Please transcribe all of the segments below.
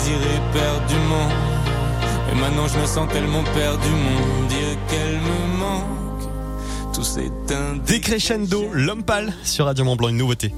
désirer perdument. Et maintenant je me sens tellement perdu, mon Dieu qu'elle me manque. Tout s'éteint. Décrescendo, l'homme pâle sur Radio Mont Blanc, une nouveauté.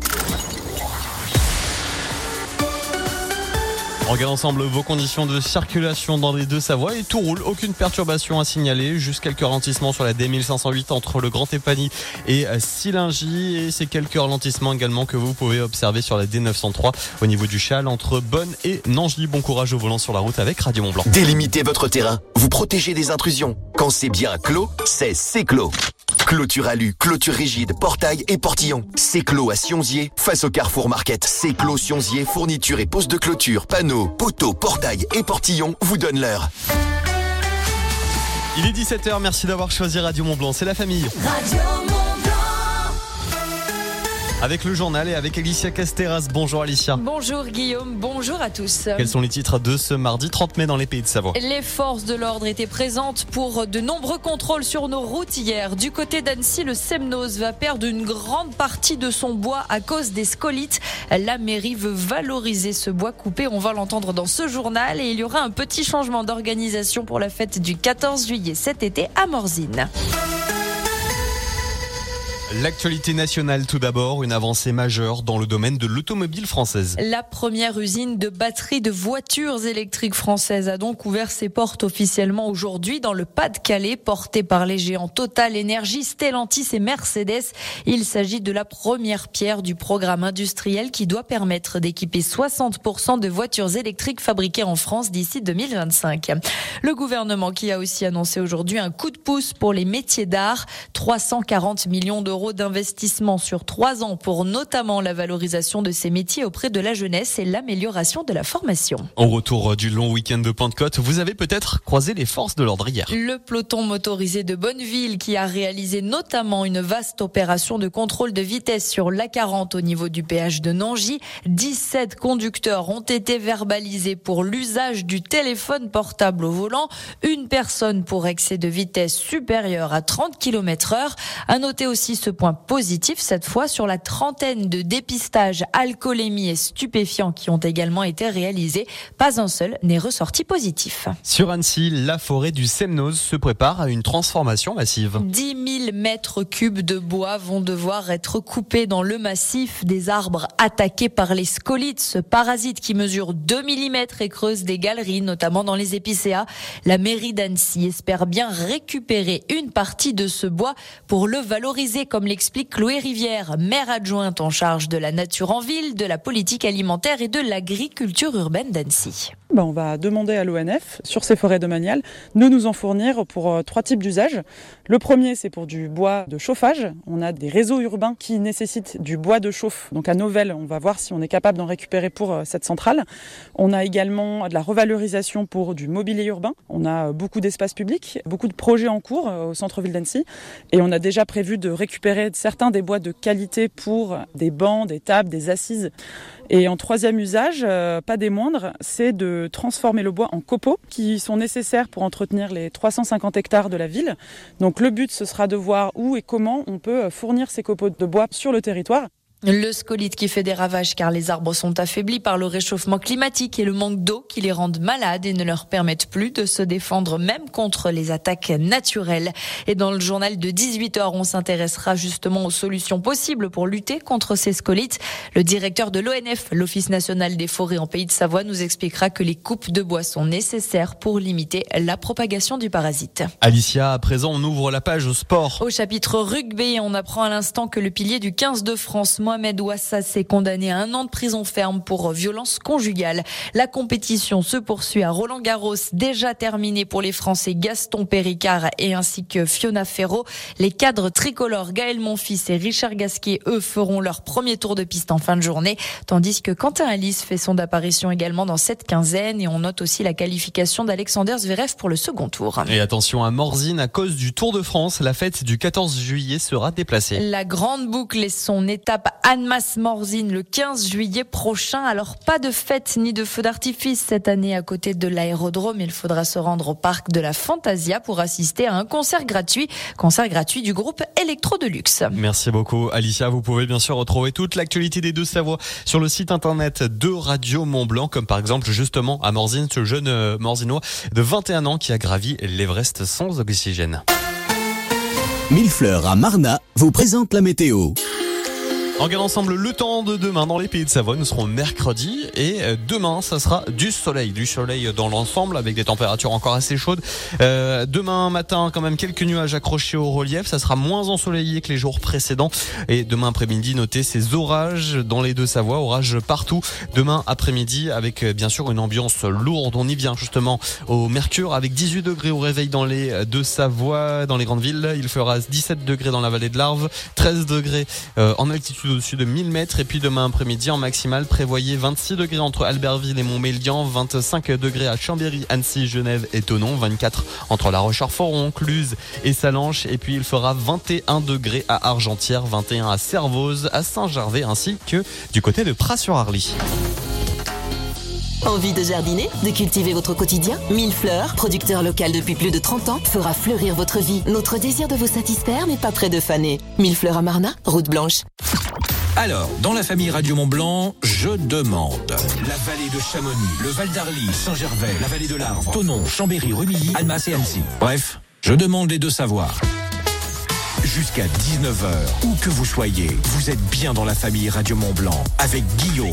On regarde ensemble vos conditions de circulation dans les Deux-Savoies et tout roule, aucune perturbation à signaler, juste quelques ralentissements sur la D1508 entre le Grand Épany et Sillingy et ces quelques ralentissements également que vous pouvez observer sur la D903 au niveau du Châle entre Bonne et Nangy. Bon courage au volant sur la route avec Radio Mont Blanc. Délimitez votre terrain, vous protégez des intrusions. Quand c'est bien clos, c'est Ceclo. Clôture alu, clôture rigide, portail et portillon. Ceclo à Sionzier, face au Carrefour Market. Ceclo Sionzier, fourniture et pose de clôture, panneaux, poteaux, portail et portillon vous donne l'heure. Il est 17h, merci d'avoir choisi Radio Mont Blanc, c'est la famille. Radio Mont Blanc. Avec le journal et avec Alicia Casteras. Bonjour Alicia. Bonjour Guillaume, bonjour à tous. Quels sont les titres de ce mardi 30 mai dans les Pays de Savoie? Les forces de l'ordre étaient présentes pour de nombreux contrôles sur nos routes hier. Du côté d'Annecy, le Semnoz va perdre une grande partie de son bois à cause des scolytes. La mairie veut valoriser ce bois coupé. On va l'entendre dans ce journal et il y aura un petit changement d'organisation pour la fête du 14 juillet cet été à Morzine. L'actualité nationale tout d'abord, une avancée majeure dans le domaine de l'automobile française. La première usine de batteries de voitures électriques françaises a donc ouvert ses portes officiellement aujourd'hui dans le Pas-de-Calais, portée par les géants Total Energy, Stellantis et Mercedes. Il s'agit de la première pierre du programme industriel qui doit permettre d'équiper 60% de voitures électriques fabriquées en France d'ici 2025. Le gouvernement qui a aussi annoncé aujourd'hui un coup de pouce pour les métiers d'art, 340 millions d'euros d'investissement sur 3 ans pour notamment la valorisation de ces métiers auprès de la jeunesse et l'amélioration de la formation. Au retour du long week-end de Pentecôte, vous avez peut-être croisé les forces de l'ordre hier. Le peloton motorisé de Bonneville qui a réalisé notamment une vaste opération de contrôle de vitesse sur l'A40 au niveau du péage de Nangy. 17 conducteurs ont été verbalisés pour l'usage du téléphone portable au volant. Une personne pour excès de vitesse supérieur à 30 km/h. À noter aussi ce point positif, cette fois sur la trentaine de dépistages alcoolémie et stupéfiants qui ont également été réalisés. Pas un seul n'est ressorti positif. Sur Annecy, la forêt du Semnoz se prépare à une transformation massive. 10 000 mètres cubes de bois vont devoir être coupés dans le massif. Des arbres attaqués par les scolytes, ce parasite qui mesure 2 mm et creuse des galeries, notamment dans les épicéas. La mairie d'Annecy espère bien récupérer une partie de ce bois pour le valoriser, comme l'explique Chloé Rivière, maire adjointe en charge de la nature en ville, de la politique alimentaire et de l'agriculture urbaine d'Annecy. On va demander à l'ONF, sur ces forêts domaniales, de nous en fournir pour 3 types d'usages. Le premier, c'est pour du bois de chauffage. On a des réseaux urbains qui nécessitent du bois de chauffe. Donc à Novelle, on va voir si on est capable d'en récupérer pour cette centrale. On a également de la revalorisation pour du mobilier urbain. On a beaucoup d'espaces publics, beaucoup de projets en cours au centre-ville d'Annecy. Et on a déjà prévu de récupérer certains des bois de qualité pour des bancs, des tables, des assises. Et en troisième usage, pas des moindres, c'est de transformer le bois en copeaux qui sont nécessaires pour entretenir les 350 hectares de la ville. Donc le but, ce sera de voir où et comment on peut fournir ces copeaux de bois sur le territoire. Le scolyte qui fait des ravages car les arbres sont affaiblis par le réchauffement climatique et le manque d'eau qui les rendent malades et ne leur permettent plus de se défendre même contre les attaques naturelles. Et dans le journal de 18h, on s'intéressera justement aux solutions possibles pour lutter contre ces scolytes. Le directeur de l'ONF, l'Office national des forêts en Pays de Savoie, nous expliquera que les coupes de bois sont nécessaires pour limiter la propagation du parasite. Alicia, à présent, on ouvre la page sport. Au chapitre rugby, on apprend à l'instant que le pilier du 15 de France, Mohamed Ouassas, est condamné à 1 an de prison ferme pour violence conjugale. La compétition se poursuit à Roland-Garros, déjà terminée pour les Français Gaston Péricard et ainsi que Fiona Ferro. Les cadres tricolores Gaël Monfils et Richard Gasquet, eux, feront leur premier tour de piste en fin de journée, tandis que Quentin Alice fait son apparition également dans cette quinzaine et on note aussi la qualification d'Alexander Zverev pour le second tour. Et attention à Morzine, à cause du Tour de France, la fête du 14 juillet sera déplacée. La grande boucle est son étape Annemasse Morzine le 15 juillet prochain. Alors pas de fête ni de feux d'artifice cette année à côté de l'aérodrome. Il faudra se rendre au parc de la Fantasia pour assister à un concert gratuit du groupe Electro Deluxe. Merci beaucoup Alicia. Vous pouvez bien sûr retrouver toute l'actualité des Deux-Savoie sur le site internet de Radio Mont-Blanc, comme par exemple justement à Morzine, ce jeune Morzinois de 21 ans qui a gravi l'Everest sans oxygène. Millefleurs à Marnat vous présente la météo. On regarde ensemble le temps de demain dans les Pays de Savoie. Nous serons mercredi et demain, ça sera du soleil dans l'ensemble avec des températures encore assez chaudes. Demain matin, quand même quelques nuages accrochés au relief. Ça sera moins ensoleillé que les jours précédents. Et demain après-midi, notez ces orages dans les Deux-Savoie, orages partout. Demain après-midi, avec bien sûr une ambiance lourde. On y vient justement au mercure avec 18 degrés au réveil dans les Deux-Savoie, dans les grandes villes. Il fera 17 degrés dans la vallée de l'Arve, 13 degrés en altitude au-dessus de 1000 mètres. Et puis demain après-midi en maximale, prévoyez 26 degrés entre Albertville et Montmélian, 25 degrés à Chambéry, Annecy, Genève et Thonon, 24 entre La Roche-Orforon, Cluse et Salanches. Et puis il fera 21 degrés à Argentière, 21 à Servoz, à Saint-Gervais ainsi que du côté de Pras-sur-Arly. Envie de jardiner, de cultiver votre quotidien? Millefleurs, producteur local depuis plus de 30 ans, fera fleurir votre vie. Notre désir de vous satisfaire n'est pas près de faner. Millefleurs à Marnat, route blanche. Alors, dans la famille Radio Mont-Blanc, je demande. La vallée de Chamonix, le Val d'Arly, Saint-Gervais, la vallée de l'Arve, Thonon, Chambéry, Rumilly, Annemasse et Annecy. Bref, je demande les Deux-Savoie. Jusqu'à 19h, où que vous soyez, vous êtes bien dans la famille Radio Mont-Blanc avec Guillaume.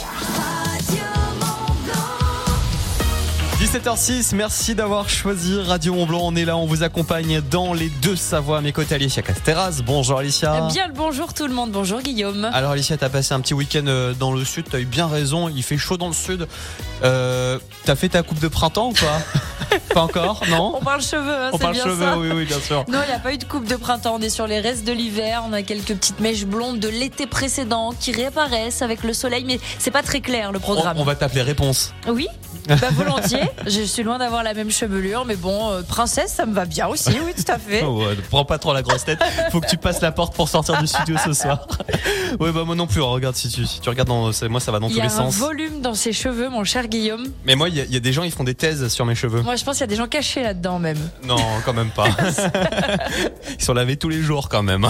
17h06, merci d'avoir choisi Radio Mont-Blanc. On est là, on vous accompagne dans les Deux-Savoie. À mes côtés, Alicia Casteras. Bonjour Alicia. Bien le bonjour tout le monde, bonjour Guillaume. Alors Alicia, t'as passé un petit week-end dans le sud, t'as eu bien raison, il fait chaud dans le sud. T'as fait ta coupe de printemps ou pas? Pas encore, non? On parle cheveux, hein, on c'est parle bien cheveux, ça. oui, bien sûr. Non, il n'y a pas eu de coupe de printemps, on est sur les restes de l'hiver, on a quelques petites mèches blondes de l'été précédent qui réapparaissent avec le soleil, mais c'est pas très clair le programme. On va t'appeler Réponse. Oui, volontiers. Je suis loin d'avoir la même chevelure, mais bon, princesse, ça me va bien aussi, oui, tout à fait. Oh, ne prends pas trop la grosse tête, faut que tu passes la porte pour sortir du studio ce soir. Oui, moi non plus, regarde, si tu regardes, moi ça va dans tous les sens. Il y a un volume dans ses cheveux, mon cher Guillaume. Mais moi, il y a des gens, ils font des thèses sur mes cheveux. Moi, je pense qu'il y a des gens cachés là-dedans même. Non, quand même pas. Ils sont lavés tous les jours quand même.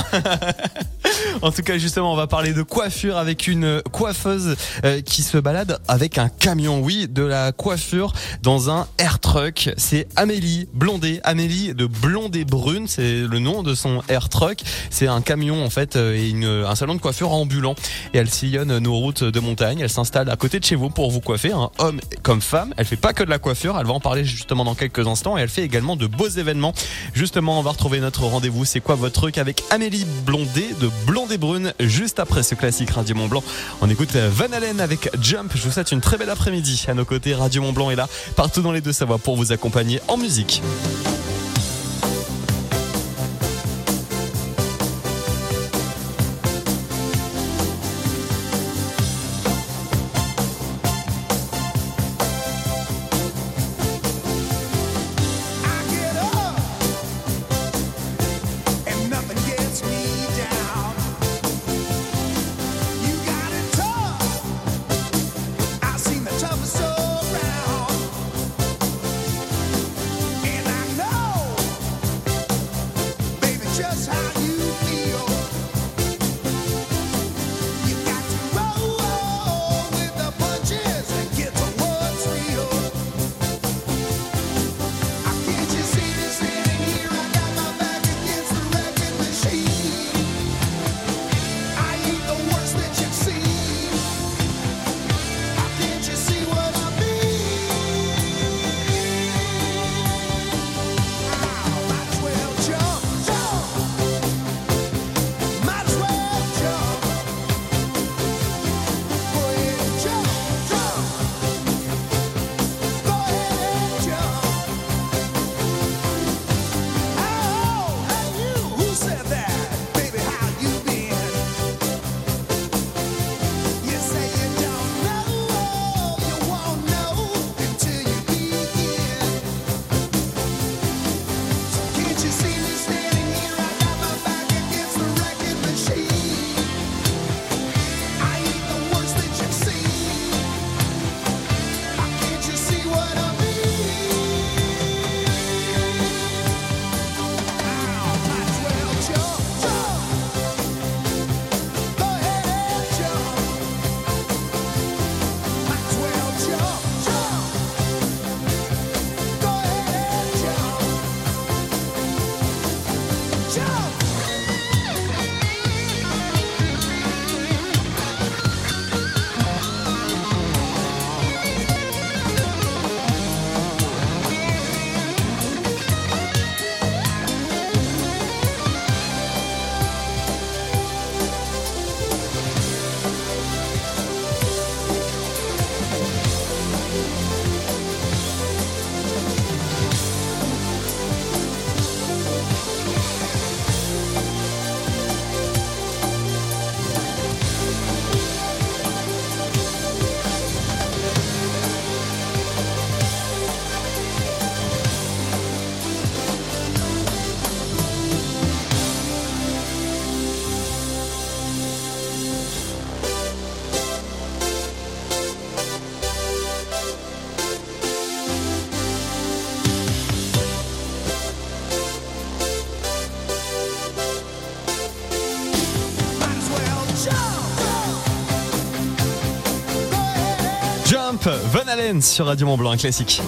En tout cas, justement, on va parler de coiffure avec une coiffeuse qui se balade avec un camion, oui, de la coiffure dans un air truck. C'est Amélie Blondet, Amélie de Blondet Brune, c'est le nom de son air truck. C'est un camion en fait et un salon de coiffure ambulant. Et elle sillonne nos routes de montagne. Elle s'installe à côté de chez vous pour vous coiffer, hein, homme comme femme. Elle fait pas que de la coiffure, elle va en parler justement dans quelques instants. Et elle fait également de beaux événements. Justement, on va retrouver notre rendez-vous. C'est quoi votre truc avec Amélie Blondet de Blondet Brune juste après ce classique Radio Mont-Blanc. On écoute Van Halen avec Jump. Je vous souhaite une très belle après-midi. À nos côtés, Radio Mont-Blanc est là partout dans les Deux-Savoie pour vous accompagner en musique. So round, and I know Jump, Van Halen sur Radio Mont Blanc, un classique.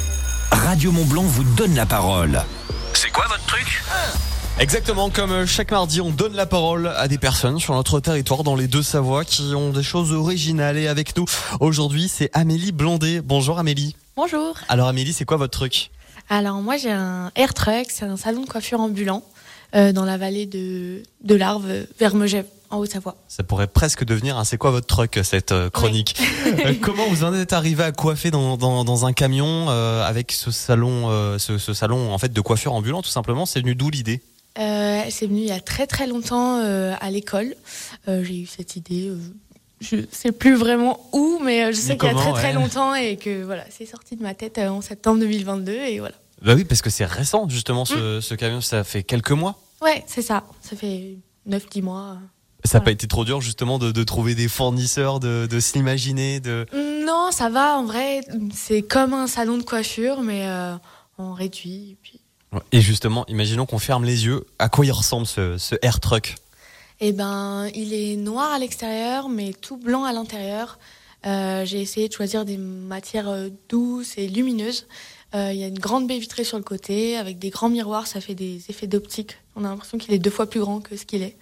Radio Mont Blanc vous donne la parole. C'est quoi votre truc ? Exactement, comme chaque mardi, on donne la parole à des personnes sur notre territoire dans les Deux-Savoies qui ont des choses originales. Et avec nous, aujourd'hui, c'est Amélie Blondet. Bonjour Amélie. Bonjour. Alors Amélie, c'est quoi votre truc ? Alors moi j'ai un Air Truck, c'est un salon de coiffure ambulant dans la vallée de l'Arve, vers Megève, en Haute-Savoie. Ça pourrait presque devenir un c'est quoi votre truc, cette chronique. Oui. Comment vous en êtes arrivé à coiffer dans un camion avec ce salon, ce salon en fait de coiffure ambulant tout simplement ? C'est venu d'où l'idée ? C'est venu il y a très très longtemps à l'école. J'ai eu cette idée, je sais plus vraiment où, mais je sais qu'il y a très très longtemps et que voilà, c'est sorti de ma tête en septembre 2022 et voilà. Bah oui, parce que c'est récent justement ce camion, ça fait quelques mois. Ouais, c'est ça, ça fait 9-10 mois. Ça n'a pas été trop dur justement de trouver des fournisseurs, de s'imaginer Non, ça va, en vrai, c'est comme un salon de coiffure, mais en réduit. Et justement, imaginons qu'on ferme les yeux, à quoi il ressemble ce Air Truck ? Eh ben, il est noir à l'extérieur, mais tout blanc à l'intérieur. J'ai essayé de choisir des matières douces et lumineuses. Il y a une grande baie vitrée sur le côté, avec des grands miroirs, ça fait des effets d'optique. On a l'impression qu'il est 2 fois plus grand que ce qu'il est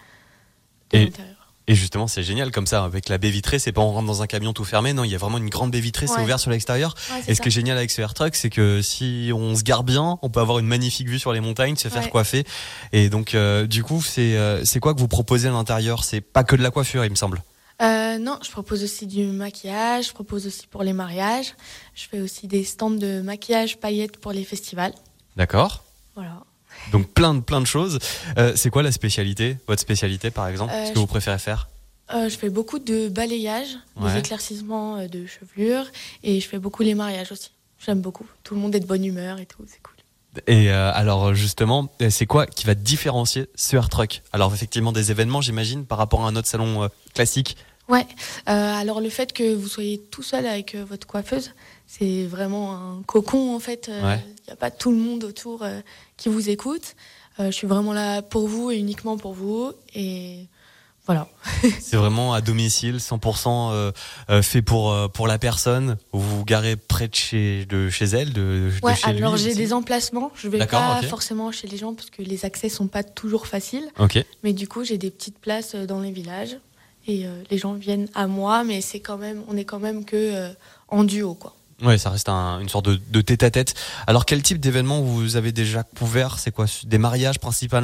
de l'intérieur. Et justement, c'est génial comme ça, avec la baie vitrée, c'est pas on rentre dans un camion tout fermé, non, il y a vraiment une grande baie vitrée, c'est ouvert sur l'extérieur. Ouais, et ce qui est génial avec ce Air Truck, c'est que si on se gare bien, on peut avoir une magnifique vue sur les montagnes, se faire coiffer. Et donc, du coup, c'est quoi que vous proposez à l'intérieur ? C'est pas que de la coiffure, il me semble. Non, je propose aussi du maquillage, je propose aussi pour les mariages. Je fais aussi des stands de maquillage paillettes pour les festivals. D'accord. Voilà. Donc plein de choses. C'est quoi la spécialité ? Votre spécialité par exemple ? Ce que vous préférez faire ? Je fais beaucoup de balayage, des éclaircissements de chevelure et je fais beaucoup les mariages aussi. J'aime beaucoup. Tout le monde est de bonne humeur et tout, c'est cool. Et alors justement, c'est quoi qui va différencier ce Air Truck ? Alors effectivement des événements j'imagine par rapport à un autre salon classique ? Ouais, alors le fait que vous soyez tout seul avec votre coiffeuse, c'est vraiment un cocon en fait. Y a pas tout le monde autour qui vous écoute. Je suis vraiment là pour vous et uniquement pour vous. Et voilà. C'est vraiment à domicile, 100% fait pour la personne. Vous vous garez près de chez elle, de chez lui. Alors j'ai des emplacements. Je vais pas forcément chez les gens parce que les accès sont pas toujours faciles. Okay. Mais du coup, j'ai des petites places dans les villages. Et les gens viennent à moi, mais on est quand même que en duo, quoi. Ouais, ça reste une sorte de tête-à-tête. Alors, quel type d'événements vous avez déjà couvert ? C'est quoi ? Des mariages principalement ?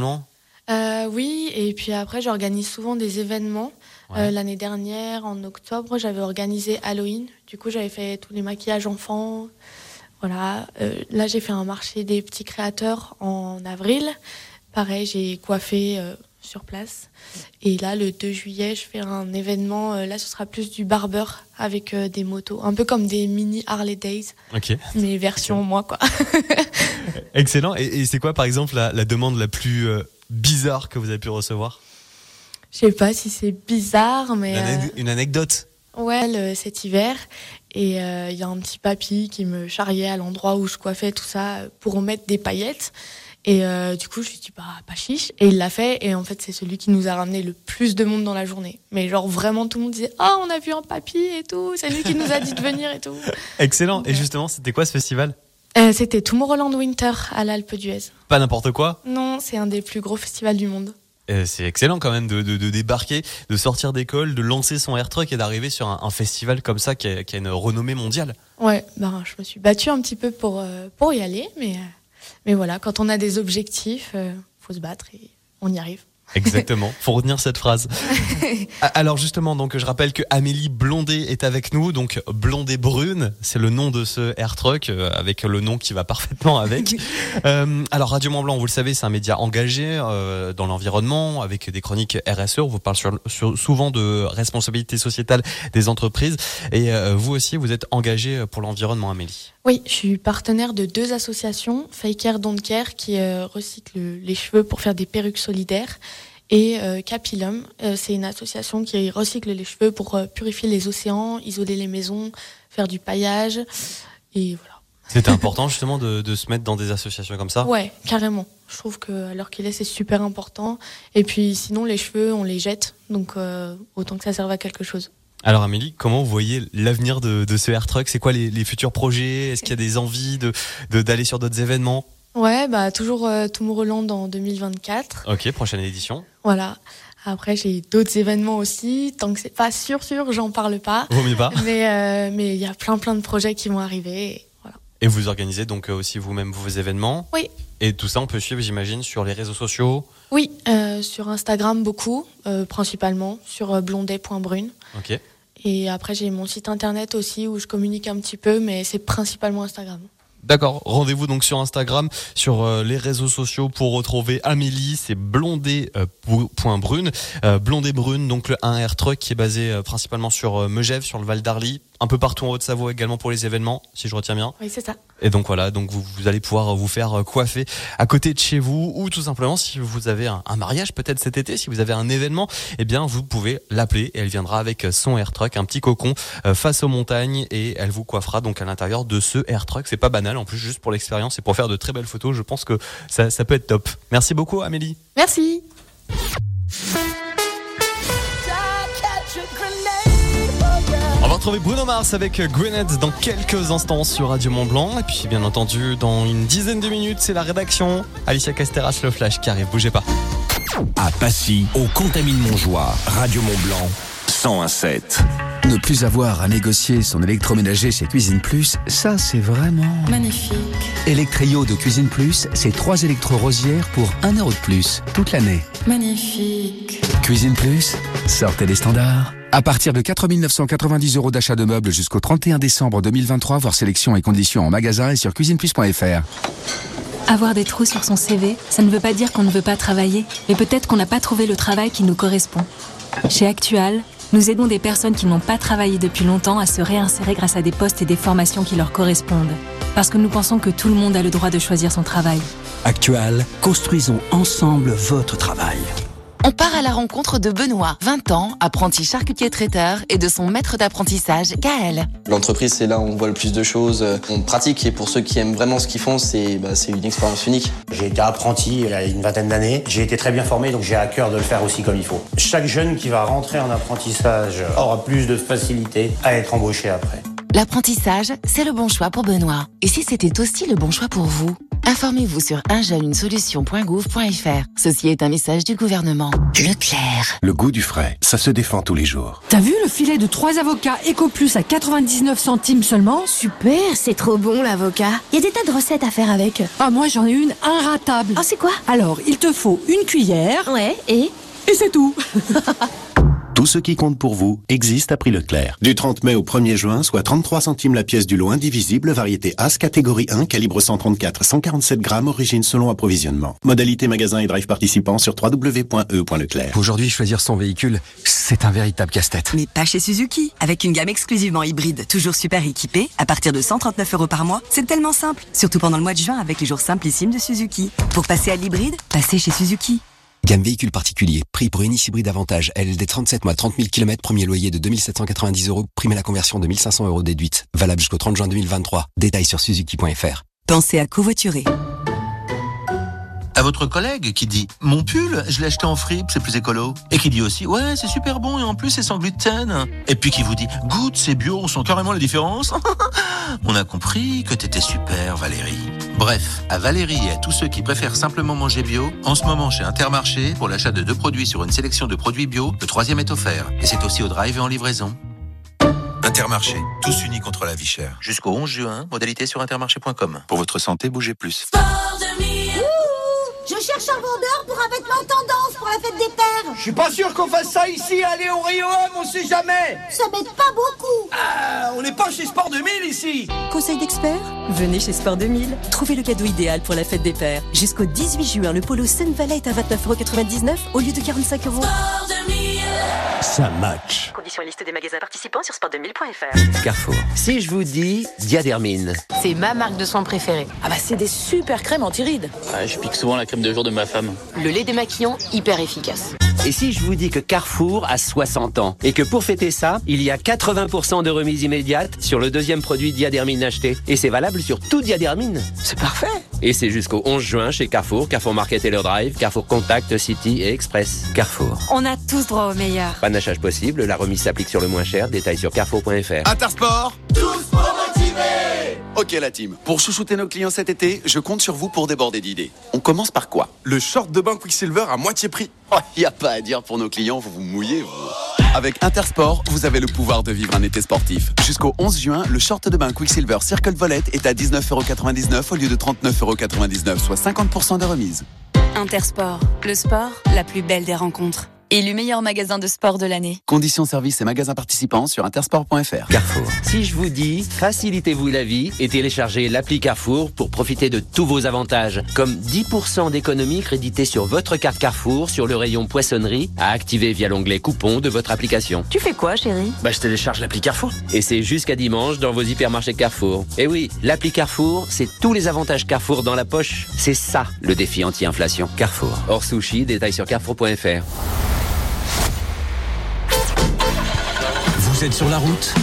Oui, et puis après, j'organise souvent des événements. L'année dernière, en octobre, j'avais organisé Halloween. Du coup, j'avais fait tous les maquillages enfants. Voilà. Là, j'ai fait un marché des petits créateurs en avril. Pareil, j'ai coiffé sur place. Et là, le 2 juillet, je fais un événement. Là, ce sera plus du barber avec des motos. Un peu comme des mini Harley Days. Ok. Mais version moi, quoi. Excellent. Et c'est quoi, par exemple, la demande la plus bizarre que vous avez pu recevoir ? Je sais pas si c'est bizarre, mais... Une anecdote ? Ouais, cet hiver. Et il y a un petit papy qui me charriait à l'endroit où je coiffais tout ça pour mettre des paillettes. Et du coup, je lui ai dit, pas chiche. Et il l'a fait. Et en fait, c'est celui qui nous a ramené le plus de monde dans la journée. Mais genre, vraiment, tout le monde disait, on a vu un papy et tout. C'est lui qui nous a dit de venir et tout. Excellent. Et justement, c'était quoi ce festival ? C'était Tomorrowland Winter à l'Alpe d'Huez. Pas n'importe quoi ? Non, c'est un des plus gros festivals du monde. C'est excellent quand même de débarquer, de sortir d'école, de lancer son Air Truck et d'arriver sur un festival comme ça qui a une renommée mondiale. Ouais, je me suis battue un petit peu pour y aller, mais voilà, quand on a des objectifs, faut se battre et on y arrive. Exactement, faut retenir cette phrase. Alors justement, donc je rappelle que Amélie Blondet est avec nous, donc Blondet Brune, c'est le nom de ce Air Truck, avec le nom qui va parfaitement avec. Alors Radio Mont Blanc, vous le savez, c'est un média engagé dans l'environnement, avec des chroniques RSE, on vous parle souvent de responsabilité sociétale des entreprises, et vous aussi, vous êtes engagé pour l'environnement, Amélie. Oui, je suis partenaire de 2 associations, Fake Care Don't Care, qui recycle les cheveux pour faire des perruques solidaires, et Capilum, c'est une association qui recycle les cheveux pour purifier les océans, isoler les maisons, faire du paillage, et voilà. C'était important justement de se mettre dans des associations comme ça ? Ouais, carrément. Je trouve qu'à l'heure qu'il est, c'est super important. Et puis sinon, les cheveux, on les jette, donc autant que ça serve à quelque chose. Alors Amélie, comment vous voyez l'avenir de ce Air Truck ? C'est quoi les futurs projets ? Est-ce qu'il y a des envies d'aller sur d'autres événements ? Ouais, toujours Tomorrowland en 2024. Ok, prochaine édition. Voilà. Après, j'ai d'autres événements aussi. Tant que c'est pas sûr, j'en parle pas. Vaut mieux pas. Mais il y a plein de projets qui vont arriver. Et voilà. Et vous organisez donc aussi vous-même vos événements ? Oui. Et tout ça, on peut suivre, j'imagine, sur les réseaux sociaux ? Oui, sur Instagram beaucoup, principalement, sur blondet.brune. Ok. Et après, j'ai mon site internet aussi où je communique un petit peu, mais c'est principalement Instagram. D'accord, rendez-vous donc sur Instagram, sur les réseaux sociaux pour retrouver Amélie, c'est blondet.brune, Blondet Brune, donc un Air Truck qui est basé principalement sur Megève, sur le Val d'Arly, un peu partout en Haute-Savoie également pour les événements, si je retiens bien. Oui, c'est ça. Et donc voilà, donc vous allez pouvoir vous faire coiffer à côté de chez vous, ou tout simplement si vous avez un mariage peut-être cet été, si vous avez un événement, eh bien vous pouvez l'appeler et elle viendra avec son Air Truck, un petit cocon face aux montagnes, et elle vous coiffera donc à l'intérieur de ce Air Truck. C'est pas banal en plus, juste pour l'expérience et pour faire de très belles photos, je pense que ça peut être top. Merci beaucoup Amélie. Merci. On va retrouver Bruno Mars avec Grenade dans quelques instants sur Radio Mont-Blanc. Et puis bien entendu, dans une dizaine de minutes, c'est la rédaction. Alicia Casteras, le flash qui arrive, bougez pas. À Passy, au Contamine-Montjoie, Radio Mont-Blanc, 101.7. Ne plus avoir à négocier son électroménager chez Cuisine Plus, ça c'est vraiment magnifique. Electrio de Cuisine Plus, c'est 3 électro-rosières pour 1 € de plus toute l'année. Magnifique. Cuisine Plus, sortez des standards. À partir de 4 990 € d'achat de meubles jusqu'au 31 décembre 2023, voir sélection et conditions en magasin et sur cuisineplus.fr. Avoir des trous sur son CV, ça ne veut pas dire qu'on ne veut pas travailler, mais peut-être qu'on n'a pas trouvé le travail qui nous correspond. Chez Actual, nous aidons des personnes qui n'ont pas travaillé depuis longtemps à se réinsérer grâce à des postes et des formations qui leur correspondent. Parce que nous pensons que tout le monde a le droit de choisir son travail. Actual, construisons ensemble votre travail. On part à la rencontre de Benoît, 20 ans, apprenti charcutier traiteur, et de son maître d'apprentissage, Gaël. L'entreprise, c'est là où on voit le plus de choses, on pratique, et pour ceux qui aiment vraiment ce qu'ils font, c'est une expérience unique. J'ai été apprenti il y a une vingtaine d'années, j'ai été très bien formé, donc j'ai à cœur de le faire aussi comme il faut. Chaque jeune qui va rentrer en apprentissage aura plus de facilité à être embauché après. L'apprentissage, c'est le bon choix pour Benoît. Et si c'était aussi le bon choix pour vous ? Informez-vous sur unjeune-une-solution.gouv.fr. Ceci est un message du gouvernement. Leclerc. Le goût du frais, ça se défend tous les jours. T'as vu le filet de 3 avocats EcoPlus à 99 centimes seulement ? Super, c'est trop bon l'avocat. Il y a des tas de recettes à faire avec. Ah, moi j'en ai une inratable. Ah, c'est quoi ? Alors, il te faut une cuillère. Ouais, et c'est tout. Tout ce qui compte pour vous existe à prix Leclerc. Du 30 mai au 1er juin, soit 33 centimes la pièce du lot indivisible, variété As, catégorie 1, calibre 134, 147 grammes, origine selon approvisionnement. Modalité magasin et drive participant sur www.e.leclerc. Aujourd'hui, choisir son véhicule, c'est un véritable casse-tête. Mais pas chez Suzuki. Avec une gamme exclusivement hybride, toujours super équipée, à partir de 139 € par mois, c'est tellement simple. Surtout pendant le mois de juin avec les jours simplissimes de Suzuki. Pour passer à l'hybride, passez chez Suzuki. Gamme véhicule particulier. Prix pour Enis hybride avantage. LLD 37 mois, 30 000 km. Premier loyer de 2 790 €. Prime à la conversion de 1 500 € déduite. Valable jusqu'au 30 juin 2023. Détails sur suzuki.fr. Pensez à covoiturer. À votre collègue qui dit « Mon pull, je l'ai acheté en fripe, c'est plus écolo ». Et qui dit aussi « Ouais, c'est super bon et en plus c'est sans gluten ». Et puis qui vous dit « Goûte, c'est bio, on sent carrément la différence ». On a compris que t'étais super, Valérie. Bref, à Valérie et à tous ceux qui préfèrent simplement manger bio, en ce moment chez Intermarché, pour l'achat de 2 produits sur une sélection de produits bio, le 3e est offert. Et c'est aussi au drive et en livraison. Intermarché, tous unis contre la vie chère. Jusqu'au 11 juin, modalité sur intermarché.com. Pour votre santé, bougez plus. Je cherche un vendeur pour un vêtement tendance pour la fête des pères. Je suis pas sûr qu'on fasse ça ici, allez au Rio Homme, on sait jamais. Ça m'aide pas beaucoup. On n'est pas chez Sport 2000 ici. Conseil d'expert ? Venez chez Sport 2000. Trouvez le cadeau idéal pour la fête des pères. Jusqu'au 18 juin, le polo Sun Valley est à 29,99 € au lieu de 45 €. Sport 2000. Ça match. Conditions et liste des magasins participants sur sport2000.fr. Carrefour. Si je vous dis Diadermine. C'est ma marque de soins préférée. Ah bah c'est des super crèmes anti-rides. Je pique souvent la crème de jour de ma femme. Le lait démaquillant, hyper efficace. Et si je vous dis que Carrefour a 60 ans et que pour fêter ça, il y a 80% de remise immédiate sur le deuxième produit Diadermine acheté. Et c'est valable sur tout Diadermine. C'est parfait. Et c'est jusqu'au 11 juin chez Carrefour, Carrefour Market et leur Drive, Carrefour Contact, City et Express. Carrefour. On a tous droit au meilleur. Panachage possible, la remise s'applique sur le moins cher, détail sur carrefour.fr. Intersport, tous pour motiver. Ok la team, pour chouchouter nos clients cet été, je compte sur vous pour déborder d'idées. On commence par quoi? Le short de bain Quicksilver à moitié prix. Oh, y a pas à dire pour nos clients, vous vous mouillez vous. Avec Intersport, vous avez le pouvoir de vivre un été sportif. Jusqu'au 11 juin, le short de bain Quicksilver Circle Volette est à 19,99€ au lieu de 39,99€, soit 50% de remise. Intersport, le sport, la plus belle des rencontres. Élu meilleur magasin de sport de l'année. Conditions services et magasins participants sur intersport.fr. Carrefour. Si je vous dis, facilitez-vous la vie et téléchargez l'appli Carrefour pour profiter de tous vos avantages. Comme 10% d'économie créditée sur votre carte Carrefour sur le rayon poissonnerie à activer via l'onglet coupon de votre application. Tu fais quoi, chérie? Je télécharge l'appli Carrefour. Et c'est jusqu'à dimanche dans vos hypermarchés Carrefour. Et oui, l'appli Carrefour, c'est tous les avantages Carrefour dans la poche. C'est ça, le défi anti-inflation. Carrefour. Hors sushi, détail sur carrefour.fr. Vous êtes sur la route?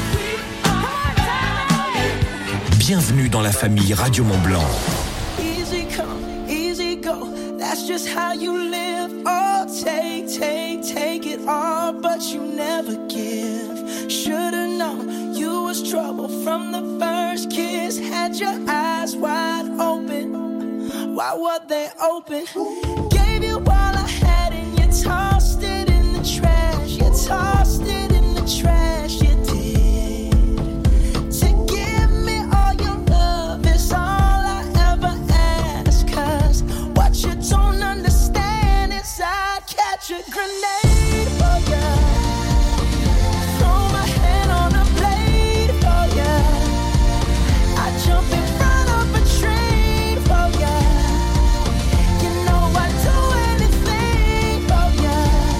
Bienvenue dans la famille Radio Mont Blanc. Easy come, easy go. That's just how you live. Oh, take it all, but you never give. Should've known you was trouble from the first kiss. Had your eyes wide open. Why were they open? Gave you all I had and you tossed it in the trash. You tossed it in the trash, you did. To give me all your love is all I ever ask. Cause what you don't understand is I'd catch a grenade for ya. Throw my hand on a blade for ya. I'd jump in front of a train for ya. You know I'd do anything for ya.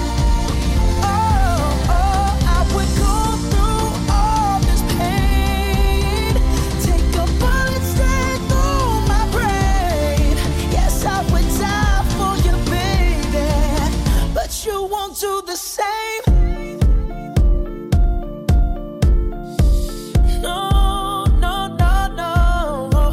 I would go through all this pain. Take a bullet straight through my brain. Yes, I would die for you, baby, but you won't do the same. No, no, no, no.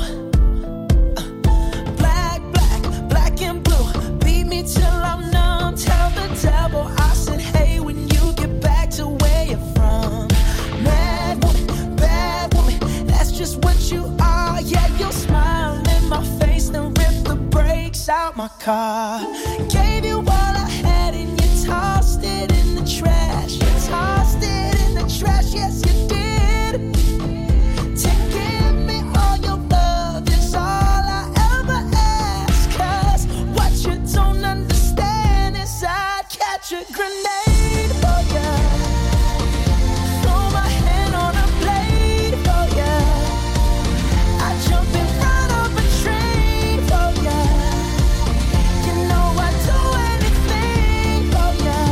Black and blue. Beat me till I'm numb. Tell the devil I said, hey, when you get back to where you're from. Mad woman, bad woman, that's just what you are. Yeah, you'll smile in my face, then rip the brakes out my car. Gave you all I had and you tossed it in the trash. You tossed it in the trash, yes you did. To give me all your love is all I ever ask. Cause what you don't understand is I'd catch a grenade for ya. Throw my hand on a blade for ya. I'd jump in front of a train for ya. You know I'd do anything for ya.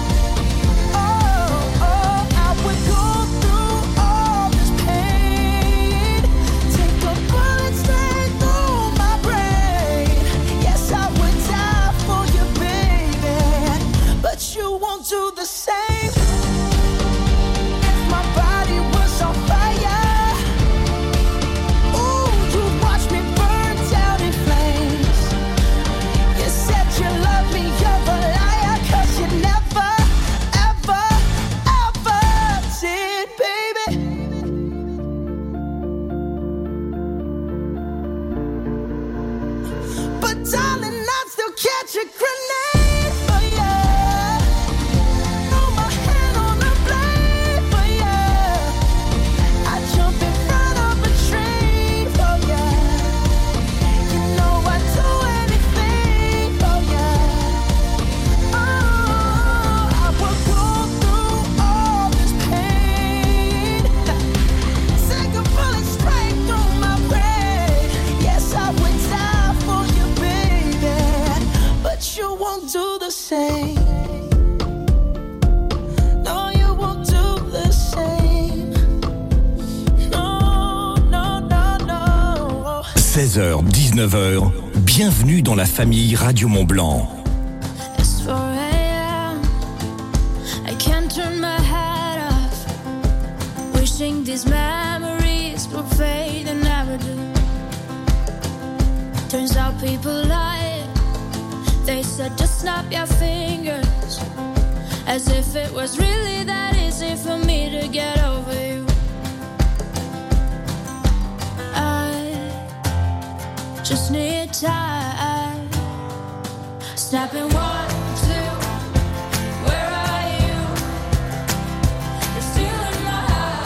I would go through all this pain. Take a bullet straight through my brain. Yes, I would die for you, baby, but you won't do the same. If my body was on fire, ooh, you'd watch me burn down in flames. You said you love me, you're a liar, cause you never, ever, ever did, baby. But darling, I'd still catch a grenade for ya. Throw my hand on a blade for ya. I'd jump in front of a train for ya. You know I'd do anything for ya. I would go through all this pain. Take a bullet straight through my brain. Yes, I would die for you, baby, but you won't do the same. No, you won't do the same. No, no, no, no. 16h, 19h, bienvenue dans la famille Radio Mont Blanc. It's 4 a.m. said just snap your fingers, as if it was really that easy for me to get over you. I just need time. Snapping 1, 2, where are you? You're stealing my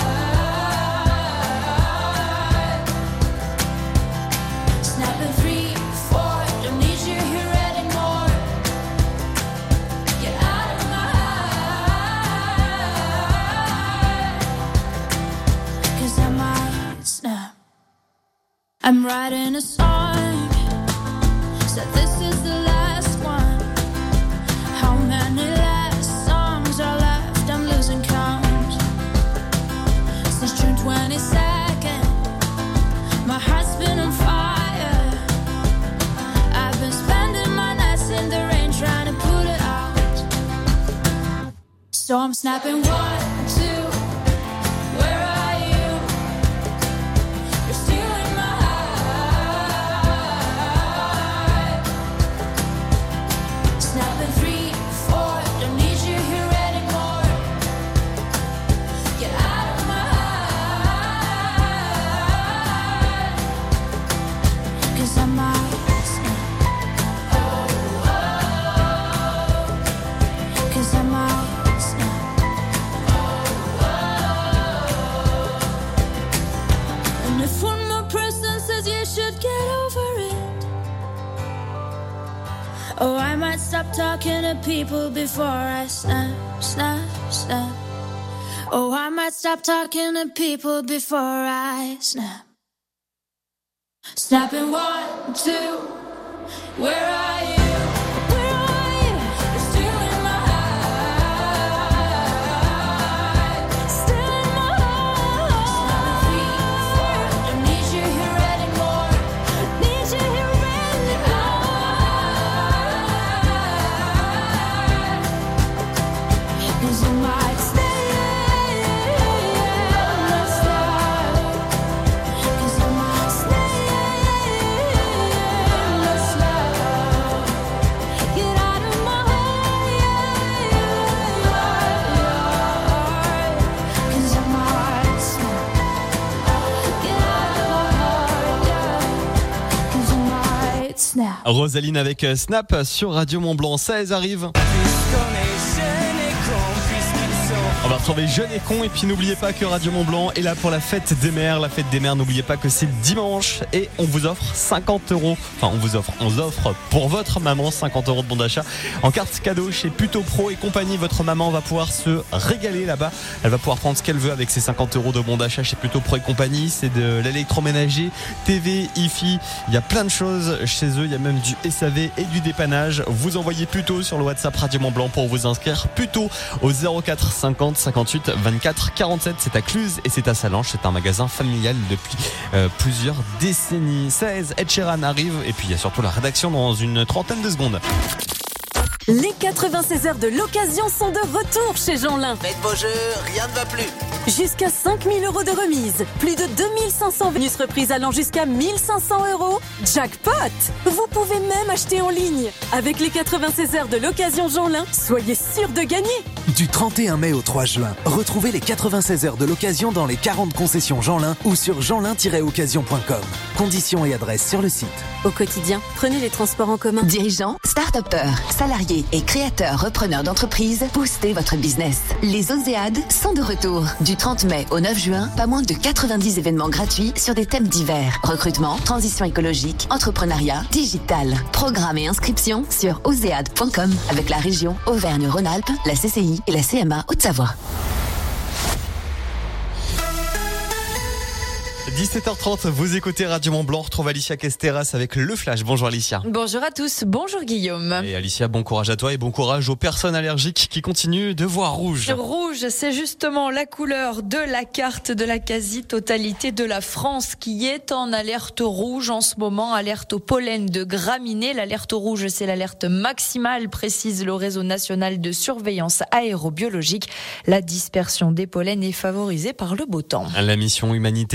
heart. Snapping 3, 4, don't need you here anymore. Get out of my heart, 'cause I might snap. I'm writing a song, said this is the last one. How many last songs are left? I'm losing count. Since June 22nd, my heart's been on fire. I've been spending my nights in the rain trying to put it out. So I'm snapping 1, 2, where are you? You're stealing my heart. Snapping 3, 4, don't need you here anymore. Get out of my heart, 'cause I might snap. Oh, oh, 'cause I might snap. Oh, oh. And if one more person says you should get over it, oh, I might stop talking to people before I snap, snap, snap. Oh, I might stop talking to people before I snap. Snapping 1, 2, where are you? Where are you? You're stealing my heart. Stealing my heart. Snapping 3, 4, don't need you here anymore. Need you here anymore. 'Cause I might stay, let's start. 'Cause I might stay, let's start. Get out of my heart, 'cause I might snap. Get out of my heart, 'cause I might snap. Rosaline avec Snap sur Radio Mont-Blanc. Ça, elles arrivent. On va retrouver Jeune et Con, et puis n'oubliez pas que Radio Mont-Blanc est là pour la fête des mères. La fête des mères, n'oubliez pas que c'est dimanche et on vous offre 50 €. Enfin, on vous offre pour votre maman 50 € de bon d'achat en carte cadeau chez Puto Pro et compagnie. Votre maman va pouvoir se régaler là-bas. Elle va pouvoir prendre ce qu'elle veut avec ses 50 € de bon d'achat chez Puto Pro et compagnie. C'est de l'électroménager, TV, hi-fi. Il y a plein de choses chez eux. Il y a même du SAV et du dépannage. Vous envoyez Puto sur le WhatsApp Radio Mont-Blanc pour vous inscrire. Puto au 04 50 58 24 47. C'est à Cluse et c'est à Salanches. C'est un magasin familial depuis plusieurs décennies. 16, Ed Sheeran arrive et puis il y a surtout la rédaction dans une trentaine de secondes. Les 96 heures de l'occasion sont de retour chez Jeanlin. Faites vos jeux, rien ne va plus. Jusqu'à 5 000 € de remise. Plus de 2500 bonus reprises allant jusqu'à 1500 €. Jackpot! Vous pouvez même acheter en ligne. Avec les 96 heures de l'occasion Jeanlin, soyez sûr de gagner. Du 31 mai au 3 juin, retrouvez les 96 heures de l'occasion dans les 40 concessions Jeanlin ou sur jeanlin-occasion.com. Conditions et adresses sur le site. Au quotidien, prenez les transports en commun. Dirigeants, start-upers, salariés et créateurs repreneurs d'entreprises, boostez votre business. Les Oséades sont de retour. Du 30 mai au 9 juin, pas moins de 90 événements gratuits sur des thèmes divers. Recrutement, transition écologique, entrepreneuriat, digital. Programme et inscription sur oséades.com avec la région Auvergne-Rhône-Alpes, la CCI et la CMA Haute-Savoie. 17h30, vous écoutez Radio Mont-Blanc. On retrouve Alicia Kesteras avec le Flash. Bonjour Alicia. Bonjour à tous, bonjour Guillaume. Et Alicia, bon courage à toi et bon courage aux personnes allergiques qui continuent de voir rouge. Rouge, c'est justement la couleur de la carte de la quasi-totalité de la France qui est en alerte rouge en ce moment. Alerte au pollen de graminées. L'alerte rouge, c'est l'alerte maximale, précise le réseau national de surveillance aérobiologique. La dispersion des pollens est favorisée par le beau temps. La mission humanitaire des scouts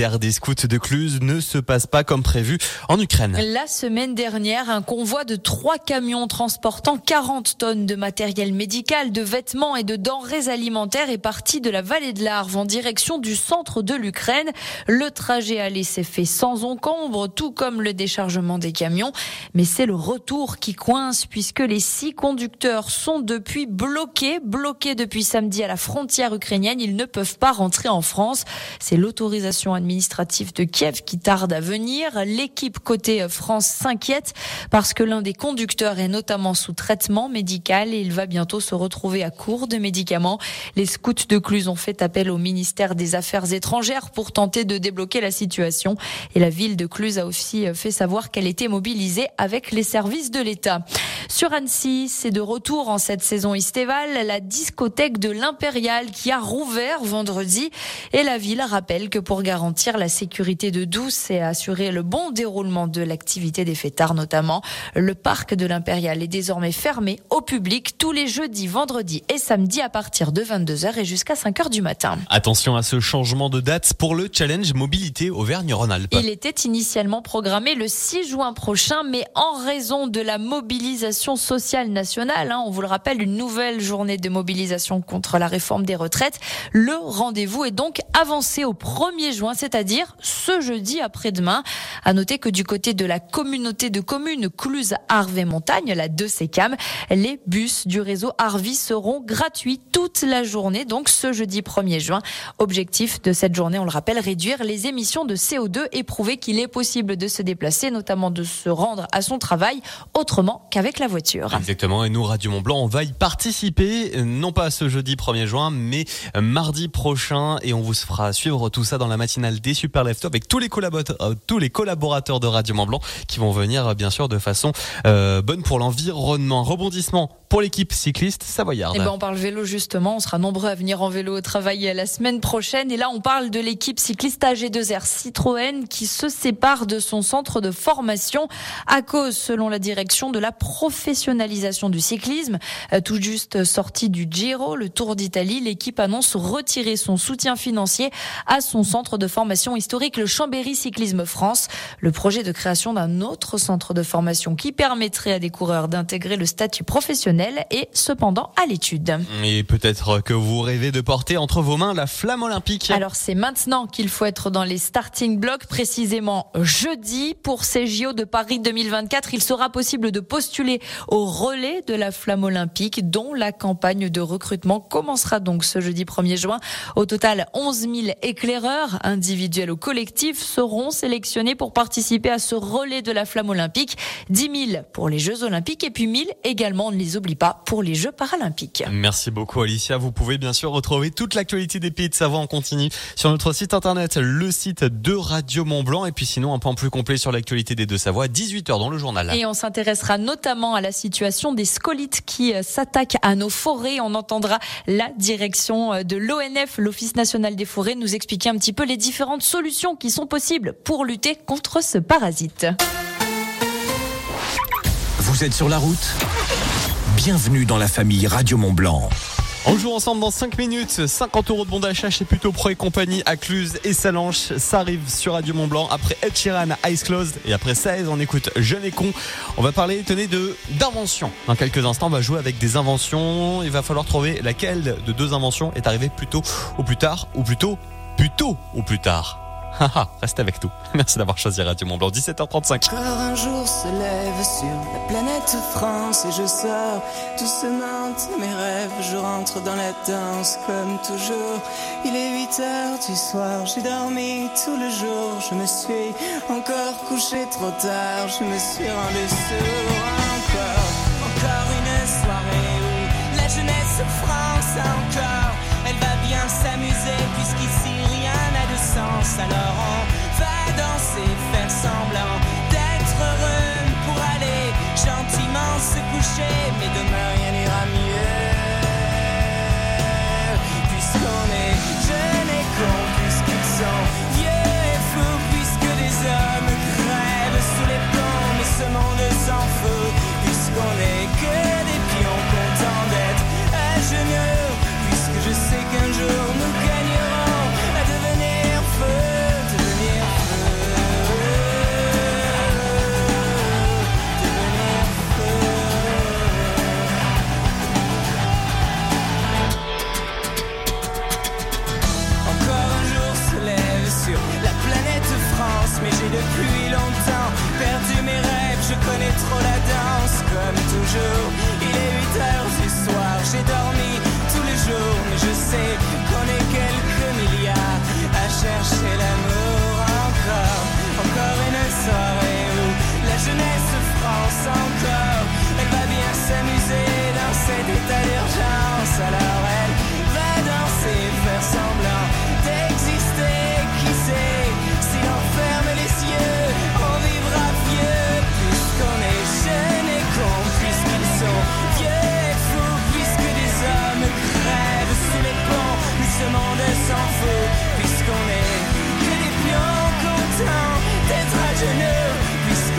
scouts de Cluse ne se passe pas comme prévu en Ukraine. La semaine dernière, un convoi de 3 camions transportant 40 tonnes de matériel médical, de vêtements et de denrées alimentaires est parti de la vallée de l'Arve en direction du centre de l'Ukraine. Le trajet aller s'est fait sans encombre, tout comme le déchargement des camions. Mais c'est le retour qui coince puisque les 6 conducteurs sont depuis bloqués depuis samedi à la frontière ukrainienne. Ils ne peuvent pas rentrer en France. C'est l'autorisation administrative de Kiev qui tarde à venir. L'équipe côté France s'inquiète parce que l'un des conducteurs est notamment sous traitement médical et il va bientôt se retrouver à court de médicaments. Les scouts de Cluse ont fait appel au ministère des Affaires étrangères pour tenter de débloquer la situation. Et la ville de Cluse a aussi fait savoir qu'elle était mobilisée avec les services de l'État. Sur Annecy, c'est de retour en cette saison estivale, la discothèque de l'Impérial qui a rouvert vendredi. Et la ville rappelle que pour garantir la sécurité de tous et assurer le bon déroulement de l'activité des fêtards notamment, le parc de l'Impérial est désormais fermé au public tous les jeudis, vendredis et samedis à partir de 22h et jusqu'à 5h du matin. Attention à ce changement de date pour le Challenge Mobilité Auvergne-Rhône-Alpes. Il était initialement programmé le 6 juin prochain, mais en raison de la mobilisation sociale nationale, on vous le rappelle, une nouvelle journée de mobilisation contre la réforme des retraites, le rendez-vous est donc avancé au 1er juin, c'est-à-dire ce jeudi après-demain. À noter que du côté de la communauté de communes Cluse-Arve et Montagne, la 2CCAM, les bus du réseau Arvi seront gratuits toute la journée, donc ce jeudi 1er juin. Objectif de cette journée, on le rappelle, réduire les émissions de CO2 et prouver qu'il est possible de se déplacer, notamment de se rendre à son travail autrement qu'avec la voiture. Exactement, et nous, Radio Mont-Blanc, on va y participer, non pas ce jeudi 1er juin, mais mardi prochain, et on vous fera suivre tout ça dans la matinale des Super Leftos avec tous les collaborateurs de Radio Mont-Blanc qui vont venir, bien sûr, de façon bonne pour l'environnement. Rebondissement pour l'équipe cycliste savoyarde. On parle vélo justement, on sera nombreux à venir en vélo au travail la semaine prochaine, et là on parle de l'équipe cycliste AG2R Citroën qui se sépare de son centre de formation à cause, selon la direction, de la professionnalisation du cyclisme. Tout juste sorti du Giro, le Tour d'Italie, l'équipe annonce retirer son soutien financier à son centre de formation historique, le Chambéry Cyclisme France. Le projet de création d'un autre centre de formation qui permettrait à des coureurs d'intégrer le statut professionnel est cependant à l'étude. Et peut-être que vous rêvez de porter entre vos mains la flamme olympique. Alors c'est maintenant qu'il faut être dans les starting blocks, précisément jeudi. Pour ces JO de Paris 2024, il sera possible de postuler au relais de la flamme olympique, dont la campagne de recrutement commencera donc ce jeudi 1er juin. Au total, 11 000 éclaireurs, individuels ou collectifs, seront sélectionnés pour participer à ce relais de la flamme olympique. 10 000 pour les Jeux olympiques et puis 1 000 également, on ne les oublie pas, pour les Jeux paralympiques. Merci beaucoup Alicia. Vous pouvez bien sûr retrouver toute l'actualité des Pays de Savoie en continu sur notre site internet, le site de Radio Mont-Blanc. Et puis sinon, un point plus complet sur l'actualité des Deux-Savoie à 18h dans le journal. Et on s'intéressera notamment à la situation des scolites qui s'attaquent à nos forêts. On entendra la direction de l'ONF, l'Office national des forêts, nous expliquer un petit peu les différentes solutions qui sont possibles pour lutter contre ce parasite. Vous êtes sur la route ? Bienvenue dans la famille Radio Mont-Blanc. On joue ensemble dans 5 minutes, 50 € de bon d'achat chez Puto Pro et compagnie à Cluse et Salanches. Ça arrive sur Radio Mont-Blanc. Après Ed Sheeran, Eyes Closed, et après 16, on écoute Jeune et Con. On va parler, tenez, d'inventions. Dans quelques instants, on va jouer avec des inventions. Il va falloir trouver laquelle de 2 inventions est arrivée plus tôt ou plus tard, ou plutôt au plus tard. Restez avec nous. Merci d'avoir choisi Radio Mont-Blanc, 17h35. Alors un jour se lève sur la planète France et je sors doucement de mes rêves. Je rentre dans la danse comme toujours. Il est 8h du soir, j'ai dormi tout le jour. Je me suis encore couché trop tard. Je me suis rendu sourd encore une soirée où la jeunesse France encore. Elle va bien s'amuser puisqu'ici rien n'a de sens. Alors on va danser, faire semblant d'être heureux pour aller gentiment se coucher. Mais demain rien n'ira mieux. Puisqu'on est jeunes et cons, puisqu'ils sont vieux et fous, puisque des hommes crèvent sous les plombs. Mais ce monde s'en fout, puisqu'on est que des pions contents d'être à genoux. Puisque je sais qu'un jour nous gagnerons à devenir feu, devenir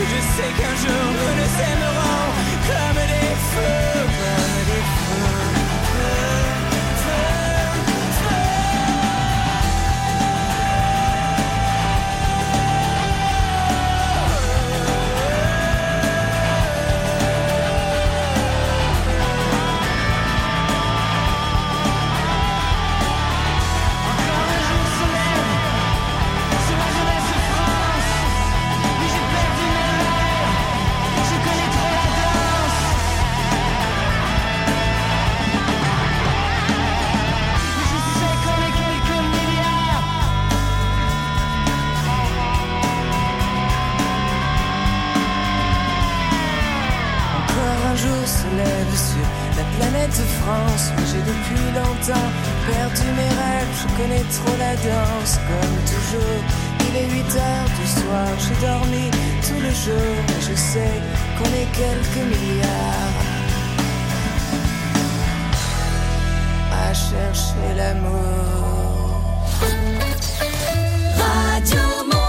Je sais qu'un jour nous nous aimerons comme des feux, comme des feux. Sur la planète France, mais j'ai depuis longtemps perdu mes rêves. Je connais trop la danse, comme toujours. Il est 8h du soir, j'ai dormi tout le jour, et je sais qu'on est quelques milliards à chercher l'amour. Radio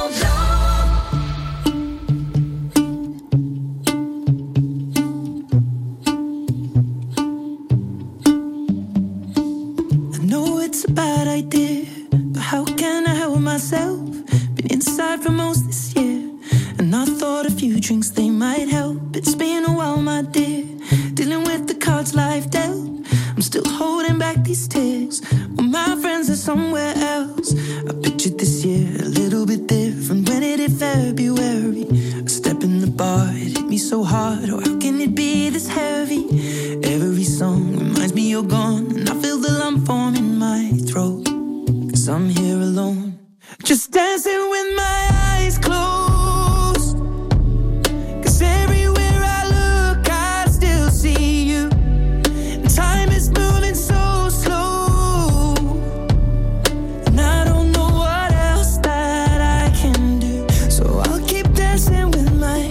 it's a bad idea, but how can I help myself? Been inside for most this year, and I thought a few drinks they might help. It's been a while, my dear, dealing with the cards life dealt. I'm still holding back these tears, well, my friends are somewhere else. I pictured this year a little bit different. When it hit February, a step in the bar, it hit me so hard. Oh, how can it be this heavy? Every song reminds me you're gone, and I feel the lump form in my throat, 'cause I'm here alone, just dancing with my eyes closed. 'Cause everywhere I look, I still see you. And time is moving so slow, and I don't know what else that I can do. So I'll keep dancing with my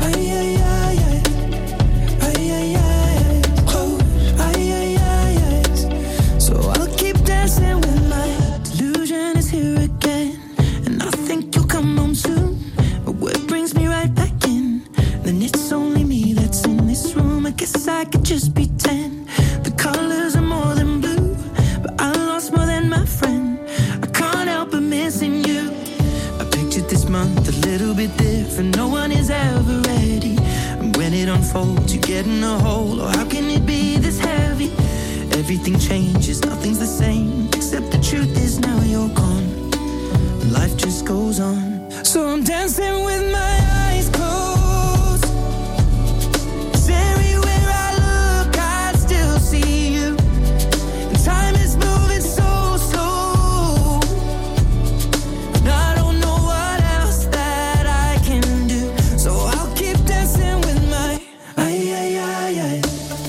dancing with my delusion is here again, and I think you'll come home soon. But what brings me right back in? Then it's only me that's in this room. I guess I could just pretend the colors are more than blue, but I lost more than my friend. I can't help but missing you. I pictured this month a little bit different. No one is ever ready, and when it unfolds, you get in a hole. Oh, how can it be this heavy? Everything changes, nothing's the same, except the truth is now you're gone, and life just goes on. So I'm dancing with my eyes closed, 'cause everywhere I look, I still see you. And time is moving so slow, and I don't know what else that I can do. So I'll keep dancing with my eyes.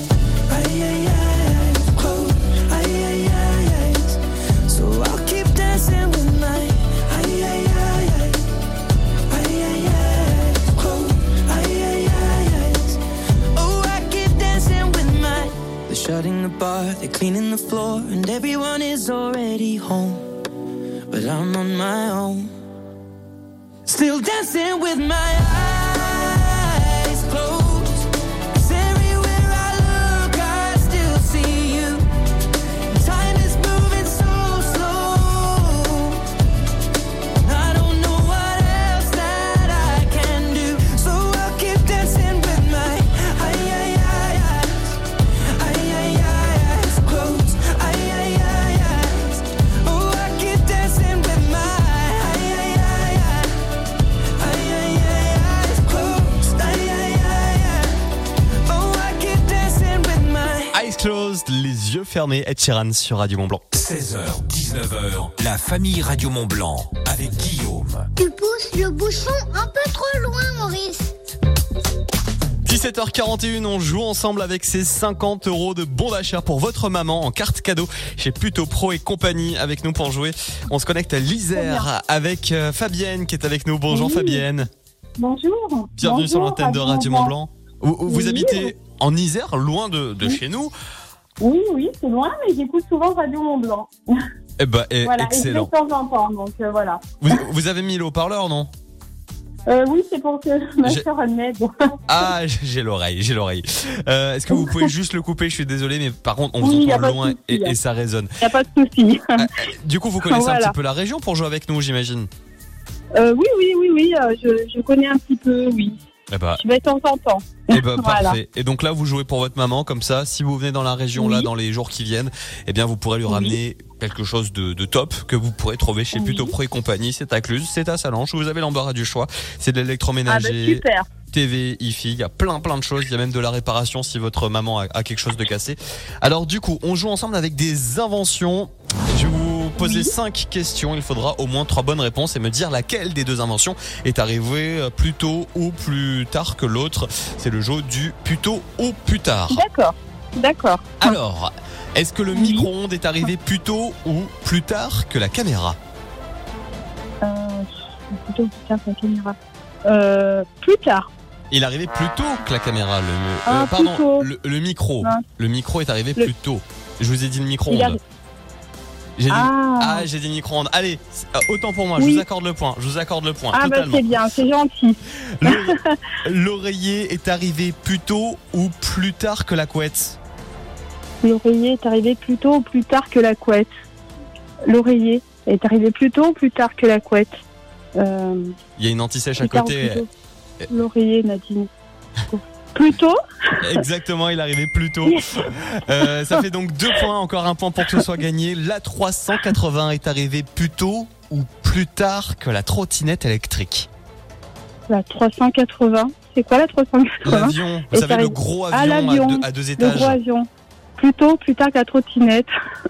Shutting the bar, they're cleaning the floor, and everyone is already home, but I'm on my own, still dancing with my eyes closed. 'Cause everywhere I look, I still see you. Time is moving so slow, and I don't know what else that I can do. So I'll keep dancing with my Closed, les yeux fermés, Ed Sheeran sur Radio Mont Blanc. 16h, 19h, la famille Radio Mont Blanc avec Guillaume. Tu pousses le bouchon un peu trop loin, Maurice. 17h41, on joue ensemble avec ces 50 € de bons d'achat pour votre maman en carte cadeau chez Pluto Pro et compagnie. Avec nous pour jouer, on se connecte à l'Isère avec Fabienne qui est avec nous. Bonjour Fabienne. Bonjour. Bienvenue sur l'antenne de Radio Mont Blanc. Vous habitez en Isère, loin de chez nous. Oui, c'est loin, mais j'écoute souvent Radio Mont Blanc. Eh ben, voilà, excellent. Et de temps en temps, donc voilà. Vous avez mis le haut-parleur, non? Oui, c'est pour que ma soeur elle m'aide. Ah, j'ai l'oreille. Est-ce que vous pouvez juste le couper? Je suis désolé, mais par contre, on vous entend loin et ça résonne. Il n'y a pas de souci. Du coup, vous connaissez un petit peu la région pour jouer avec nous, j'imagine? Oui, je connais un petit peu, oui. Eh ben, je vais de temps en temps. Voilà. Parfait. Et donc là, vous jouez pour votre maman, comme ça, si vous venez dans la région là, dans les jours qui viennent, eh bien, vous pourrez lui ramener quelque chose de top que vous pourrez trouver chez Plutôt Pro et compagnie. C'est à Cluse, c'est à Sallanches. Vous avez l'embarras du choix. C'est de l'électroménager. Super. TV, IFI, il y a plein de choses. Il y a même de la réparation si votre maman a quelque chose de cassé. Alors du coup, on joue ensemble avec des inventions. Je vais vous poser 5 questions. Il faudra au moins 3 bonnes réponses et me dire laquelle des 2 inventions est arrivée plus tôt ou plus tard que l'autre. C'est le jeu du plus tôt ou plus tard. D'accord. Alors, est-ce que le micro-ondes est arrivé plus tôt ou plus tard que la caméra? Plutôt plus tard que la caméra. Plus tard. Il est arrivé plus tôt que la caméra. Le micro. Non. Le micro est arrivé plus tôt. Je vous ai dit le micro-ondes. J'ai dit micro-ondes. Allez, autant pour moi, je vous accorde le point. Totalement. C'est bien, c'est gentil. L'oreiller est arrivé plus tôt ou plus tard que la couette? L'oreiller est arrivé plus tôt ou plus tard que la couette? L'oreiller est arrivé plus tôt ou plus tard que la couette? Il y a une anti-sèche à côté. L'oreiller, Nadine. Plus tôt? Exactement, il est arrivé plus tôt. Ça fait donc 2 points, encore un point pour que ce soit gagné. La 380 est arrivée plus tôt ou plus tard que la trottinette électrique? La 380, c'est quoi la 380? L'avion, vous savez, le gros avion à 2 étages. Le gros avion. Plus tôt, plus tard que la trottinette.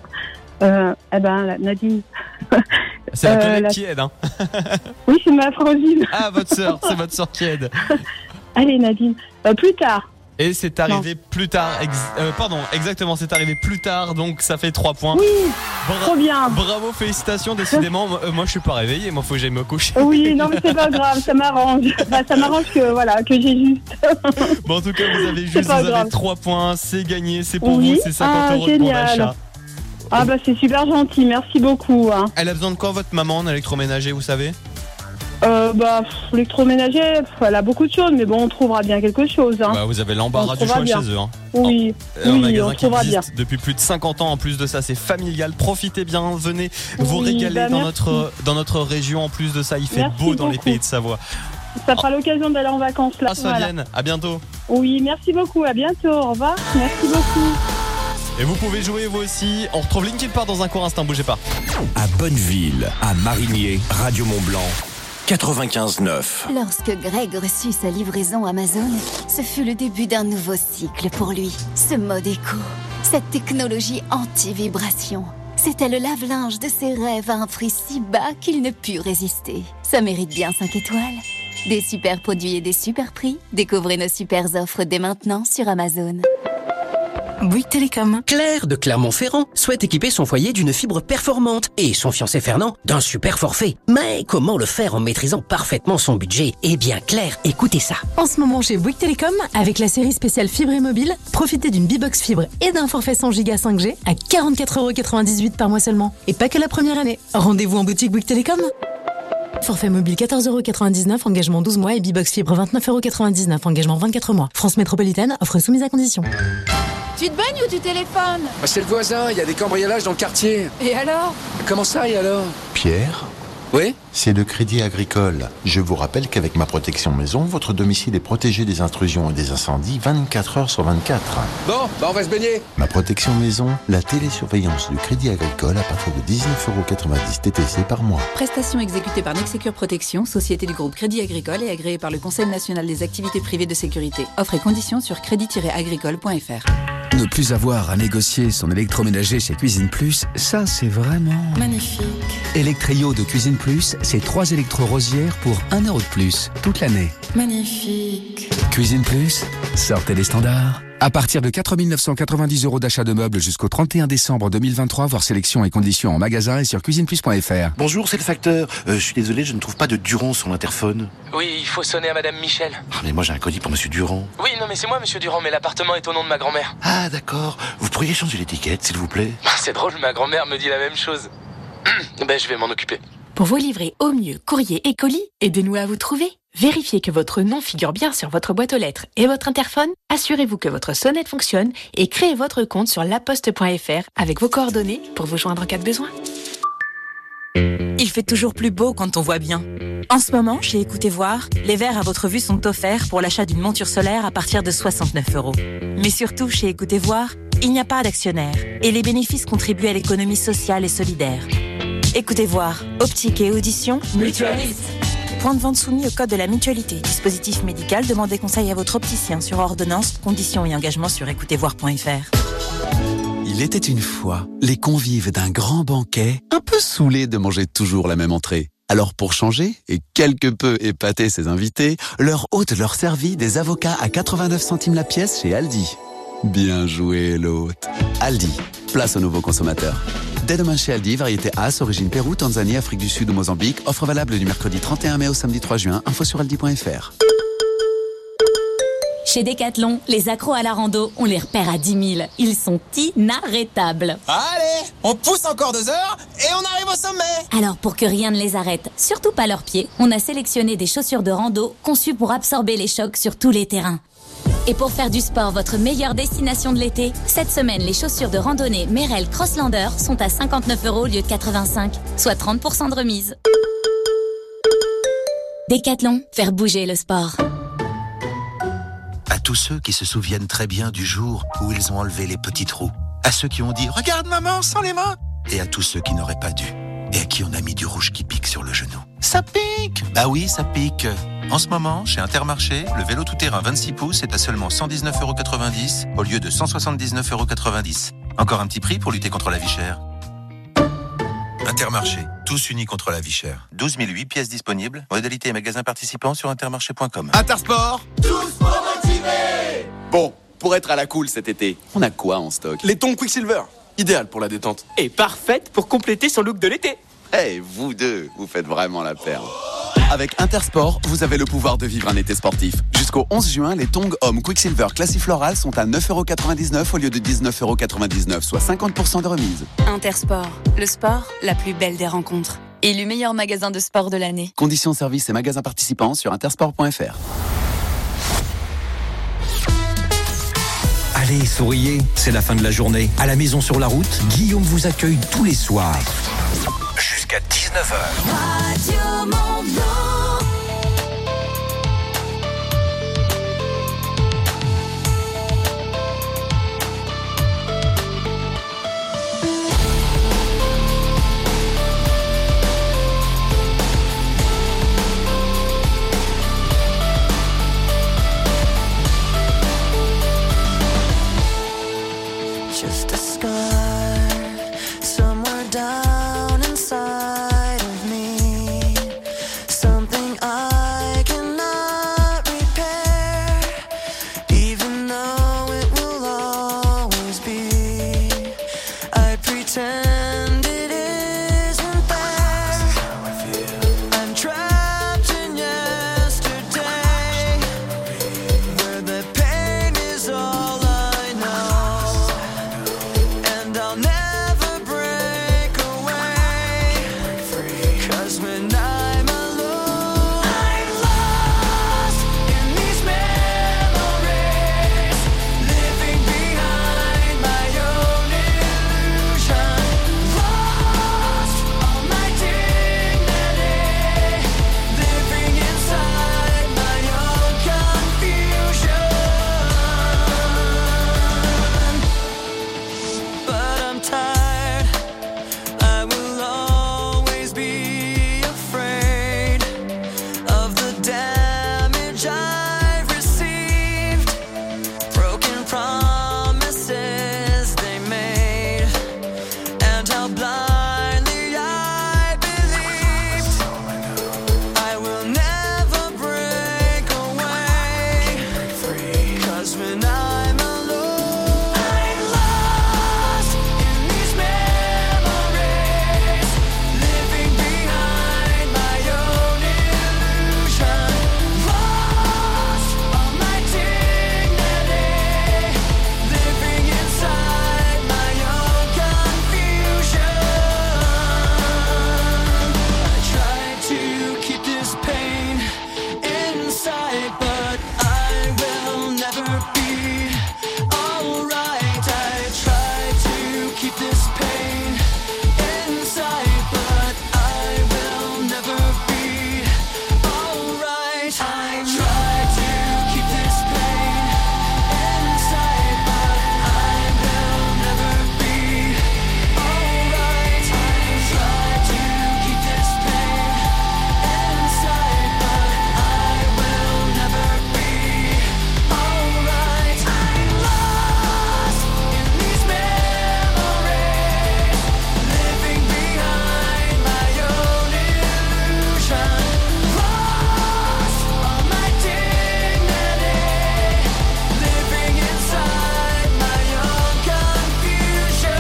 Nadine. C'est la collègue qui aide, hein. Oui, c'est ma frangine. Ah, c'est votre sœur qui aide. Allez, Nadine. Plus tard. Et c'est arrivé plus tard. Exactement, c'est arrivé plus tard, donc ça fait 3 points. Oui, trop bien. Bravo, félicitations. Décidément, moi je suis pas réveillé, moi faut que j'aille me coucher. Oui, non mais c'est pas grave, ça m'arrange. Ça m'arrange que j'ai juste. Bon, en tout cas, vous avez 3 points, c'est gagné, c'est pour vous, c'est 50 € de bon d'achat. C'est super gentil, merci beaucoup. Elle a besoin de quoi, votre maman, en électroménager, vous savez? L'électroménager, elle a beaucoup de choses, mais bon, on trouvera bien quelque chose. Vous avez l'embarras du choix chez eux. Oui, un magasin qui existe depuis plus de 50 ans. En plus de ça, c'est familial. Profitez bien, venez vous régaler dans notre région. En plus de ça, il fait beau dans les pays de Savoie. Ça fera l'occasion d'aller en vacances là. À bientôt. Oui, merci beaucoup, à bientôt, au revoir. Merci beaucoup. Et vous pouvez jouer vous aussi. On retrouve Linkin Park dans un court instant, bougez pas. À Bonneville, à Marigné, Radio Mont-Blanc, 95.9. Lorsque Greg reçut sa livraison Amazon, ce fut le début d'un nouveau cycle pour lui. Ce mode éco, cette technologie anti-vibration, c'était le lave-linge de ses rêves à un prix si bas qu'il ne put résister. Ça mérite bien 5 étoiles. Des super produits et des super prix. Découvrez nos super offres dès maintenant sur Amazon. Bouygues Télécom. Claire de Clermont-Ferrand souhaite équiper son foyer d'une fibre performante et son fiancé Fernand d'un super forfait. Mais comment le faire en maîtrisant parfaitement son budget? Eh bien Claire, écoutez ça. En ce moment chez Bouygues Télécom, avec la série spéciale fibre et mobile, profitez d'une B-Box fibre et d'un forfait 100 Go 5G à 44,98 € par mois seulement. Et pas que la première année. Rendez-vous en boutique Bouygues Télécom. Forfait mobile 14,99 €, engagement 12 mois et B-Box fibre 29,99 €, engagement 24 mois. France métropolitaine, offre soumise à condition. Tu te baignes ou tu téléphones? C'est le voisin, il y a des cambriolages dans le quartier. Et alors? Comment ça, et alors? Pierre? Oui? C'est le Crédit Agricole. Je vous rappelle qu'avec ma protection maison, votre domicile est protégé des intrusions et des incendies 24 heures sur 24. Bon, on va se baigner. Ma protection maison, la télésurveillance du Crédit Agricole à partir de 19,90 € TTC par mois. Prestation exécutée par Nexecure Protection, société du groupe Crédit Agricole et agréée par le Conseil national des activités privées de sécurité. Offres et conditions sur crédit-agricole.fr. Ne plus avoir à négocier son électroménager chez Cuisine Plus, ça c'est vraiment... magnifique. Electrio de Cuisine Plus, c'est 3 électro-rosières pour 1 € de plus toute l'année. Magnifique. Cuisine Plus, sortez des standards. À partir de 4 990 € d'achat de meubles jusqu'au 31 décembre 2023, voir sélection et conditions en magasin et sur cuisineplus.fr. Bonjour, c'est le facteur. Je suis désolé, je ne trouve pas de Durand sur l'interphone. Oui, il faut sonner à Madame Michel. Mais moi j'ai un colis pour Monsieur Durand. Oui, non mais c'est moi Monsieur Durand, mais l'appartement est au nom de ma grand-mère. Ah d'accord, vous pourriez changer l'étiquette s'il vous plaît? C'est drôle, ma grand-mère me dit la même chose. Je vais m'en occuper. Pour vous livrer au mieux courrier et colis, aidez-nous à vous trouver. Vérifiez que votre nom figure bien sur votre boîte aux lettres et votre interphone. Assurez-vous que votre sonnette fonctionne et créez votre compte sur laposte.fr avec vos coordonnées pour vous joindre en cas de besoin. Il fait toujours plus beau quand on voit bien. En ce moment, chez Écoutez Voir, les verres à votre vue sont offerts pour l'achat d'une monture solaire à partir de 69 €. Mais surtout, chez Écoutez Voir, il n'y a pas d'actionnaire et les bénéfices contribuent à l'économie sociale et solidaire. Écoutez Voir, optique et audition, mutualiste. Point de vente soumis au code de la mutualité. Dispositif médical, demandez conseil à votre opticien sur ordonnance, conditions et engagements sur écoutezvoir.fr. Il était une fois les convives d'un grand banquet, un peu saoulés de manger toujours la même entrée. Alors pour changer et quelque peu épater ses invités, leur hôte leur servit des avocats à 89 centimes la pièce chez Aldi. Bien joué l'hôte. Aldi, place aux nouveaux consommateurs. Dès demain chez Aldi, variété As, origine Pérou, Tanzanie, Afrique du Sud ou Mozambique. Offre valable du mercredi 31 mai au samedi 3 juin. Info sur aldi.fr. Chez Decathlon, les accros à la rando, on les repère à 10 000. Ils sont inarrêtables. Allez, on pousse encore 2 heures et on arrive au sommet. Alors pour que rien ne les arrête, surtout pas leurs pieds, on a sélectionné des chaussures de rando conçues pour absorber les chocs sur tous les terrains. Et pour faire du sport votre meilleure destination de l'été, cette semaine, les chaussures de randonnée Merrell Crosslander sont à 59 € au lieu de 85, soit 30% de remise. Decathlon, faire bouger le sport. À tous ceux qui se souviennent très bien du jour où ils ont enlevé les petits trous. À ceux qui ont dit « Regarde maman, sans les mains !» Et à tous ceux qui n'auraient pas dû. Et à qui on a mis du rouge qui pique sur le genou. Ça pique! Bah oui, ça pique. En ce moment, chez Intermarché, le vélo tout-terrain 26 pouces est à seulement 119,90 € au lieu de 179,90 €. Encore un petit prix pour lutter contre la vie chère. Intermarché, tous unis contre la vie chère. 12 008 pièces disponibles. Modalité et magasins participants sur intermarché.com. Intersport, Tous pour motiver. bon, pour être à la cool cet été, on a quoi en stock? Les tongs Quicksilver, idéal pour la détente. Et parfaite pour compléter son look de l'été. Eh, vous deux, vous faites vraiment la paire. Avec Intersport, vous avez le pouvoir de vivre un été sportif. Jusqu'au 11 juin, les tongs hommes Quicksilver Classifloral sont à 9,99 € au lieu de 19,99 €, soit 50% de remise. Intersport, le sport, la plus belle des rencontres. Élu meilleur magasin de sport de l'année. Conditions services et magasins participants sur intersport.fr. Allez, souriez, c'est la fin de la journée. À la maison sur la route, Guillaume vous accueille tous les soirs. Jusqu'à 19h. Radio Mont-Blanc. Just a scar somewhere down inside of me, something I cannot repair, even though it will always be. I pretend it isn't there. I'm trapped in yesterday, where the pain is all I know. And I'll never break away, 'cause when I'm alone, I'm lost in these memories, living behind my own illusion, lost all my dignity, living inside my own confusion. But I'm tired, I will always be afraid of the damage I've received, broken promises they made, and how blindly I believed. I will never break away, 'cause when I'm alone, I'm lost in these memories, living behind my own illusion, inside, but I will never be alright. I try to keep this pain inside, but I will never be alright. I try to keep this pain inside, but I will never be alright. I try to keep this pain inside, but I will never be alright. I'm lost in these memories, living behind my own illusion. Lost all my dignity, living inside my own confusion.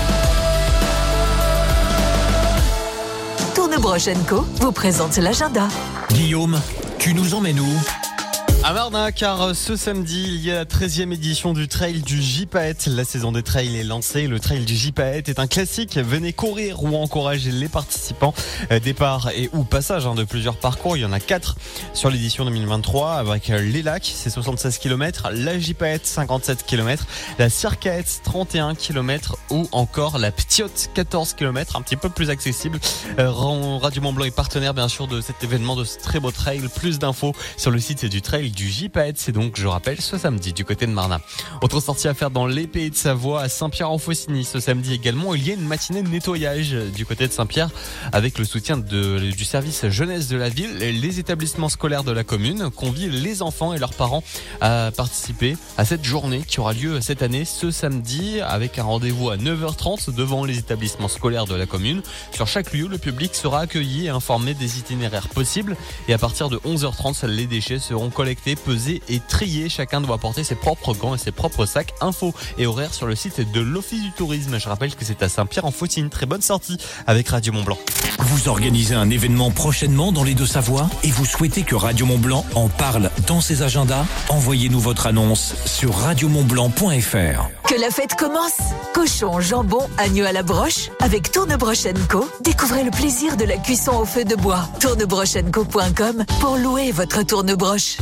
Tournebroche Co vous présente l'agenda. Guillaume, tu nous emmènes où? À Mardin, car ce samedi, il y a la 13e édition du Trail du Gypaète. La saison des trails est lancée. Le Trail du Gypaète est un classique. Venez courir ou encourager les participants. Départ et ou passage de plusieurs parcours. Il y en a 4 sur l'édition 2023 avec les lacs, c'est 76 km, la Gypaète, 57 km, la Circaète, 31 km ou encore la Ptiote, 14 km, un petit peu plus accessible. Radio Mont Blanc est partenaire bien sûr de cet événement, de ce très beau trail. Plus d'infos sur le site du Trail du Gypaète, c'est donc, je rappelle, ce samedi du côté de Mardin. Autre sortie à faire dans les Pays de Savoie, à Saint-Pierre-en-Faucigny. Ce samedi également, il y a une matinée de nettoyage du côté de Saint-Pierre avec le soutien du service jeunesse de la ville. Les établissements scolaires de la commune convient les enfants et leurs parents à participer à cette journée qui aura lieu cette année ce samedi avec un rendez-vous à 9h30 devant les établissements scolaires de la commune. Sur chaque lieu, le public sera accueilli et informé des itinéraires possibles et à partir de 11h30, les déchets seront collectés, pesés et triés. Chacun doit apporter ses propres gants et ses propres sacs. Infos et horaires sur le site de l'Office du Tourisme. Je rappelle que c'est à Saint-Pierre-en-Faucigny. Très bonne sortie avec Radio Mont Blanc. Vous organisez un événement prochainement dans les Deux-Savoies et vous souhaitez que Radio Mont Blanc en parle dans ses agendas? Envoyez-nous votre annonce sur radiomontblanc.fr. Que la fête commence! Cochon, jambon, agneau à la broche. Avec Tournebroche Co, découvrez le plaisir de la cuisson au feu de bois. Tournebrocheco.com pour louer votre tournebroche.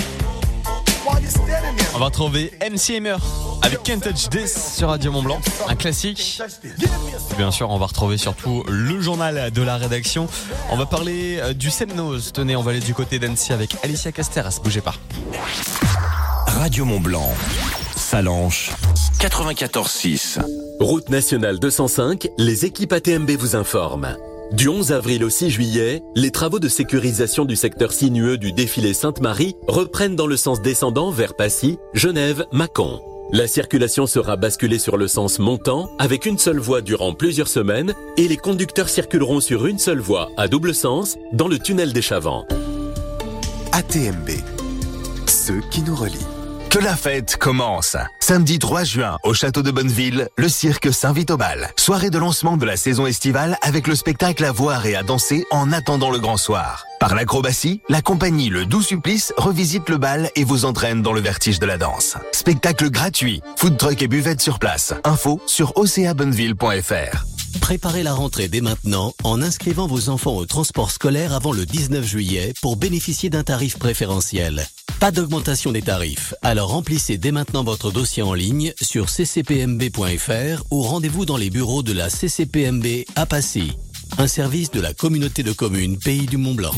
On va retrouver MC Hammer avec Can't Touch This sur Radio Mont Blanc, un classique. Et bien sûr, on va retrouver surtout le journal de la rédaction. On va parler du Semnose. Tenez, on va aller du côté d'Annecy avec Alicia Casteras. Bougez pas. Radio Mont Blanc, Salanches, 94.6. Route nationale 205, les équipes ATMB vous informent. Du 11 avril au 6 juillet, les travaux de sécurisation du secteur sinueux du défilé Sainte-Marie reprennent dans le sens descendant vers Passy, Genève, Mâcon. La circulation sera basculée sur le sens montant avec une seule voie durant plusieurs semaines et les conducteurs circuleront sur une seule voie à double sens dans le tunnel des Chavants. ATMB, ceux qui nous relient. Que la fête commence. Samedi 3 juin, au château de Bonneville, le cirque s'invite au bal. Soirée de lancement de la saison estivale avec le spectacle à voir et à danser en attendant le grand soir. Par l'acrobatie, la compagnie Le Doux Supplice revisite le bal et vous entraîne dans le vertige de la danse. Spectacle gratuit, food truck et buvette sur place. Info sur oceabonneville.fr. Préparez la rentrée dès maintenant en inscrivant vos enfants au transport scolaire avant le 19 juillet pour bénéficier d'un tarif préférentiel. Pas d'augmentation des tarifs, alors remplissez dès maintenant votre dossier en ligne sur ccpmb.fr ou rendez-vous dans les bureaux de la CCPMB à Passy. Un service de la communauté de communes Pays du Mont-Blanc.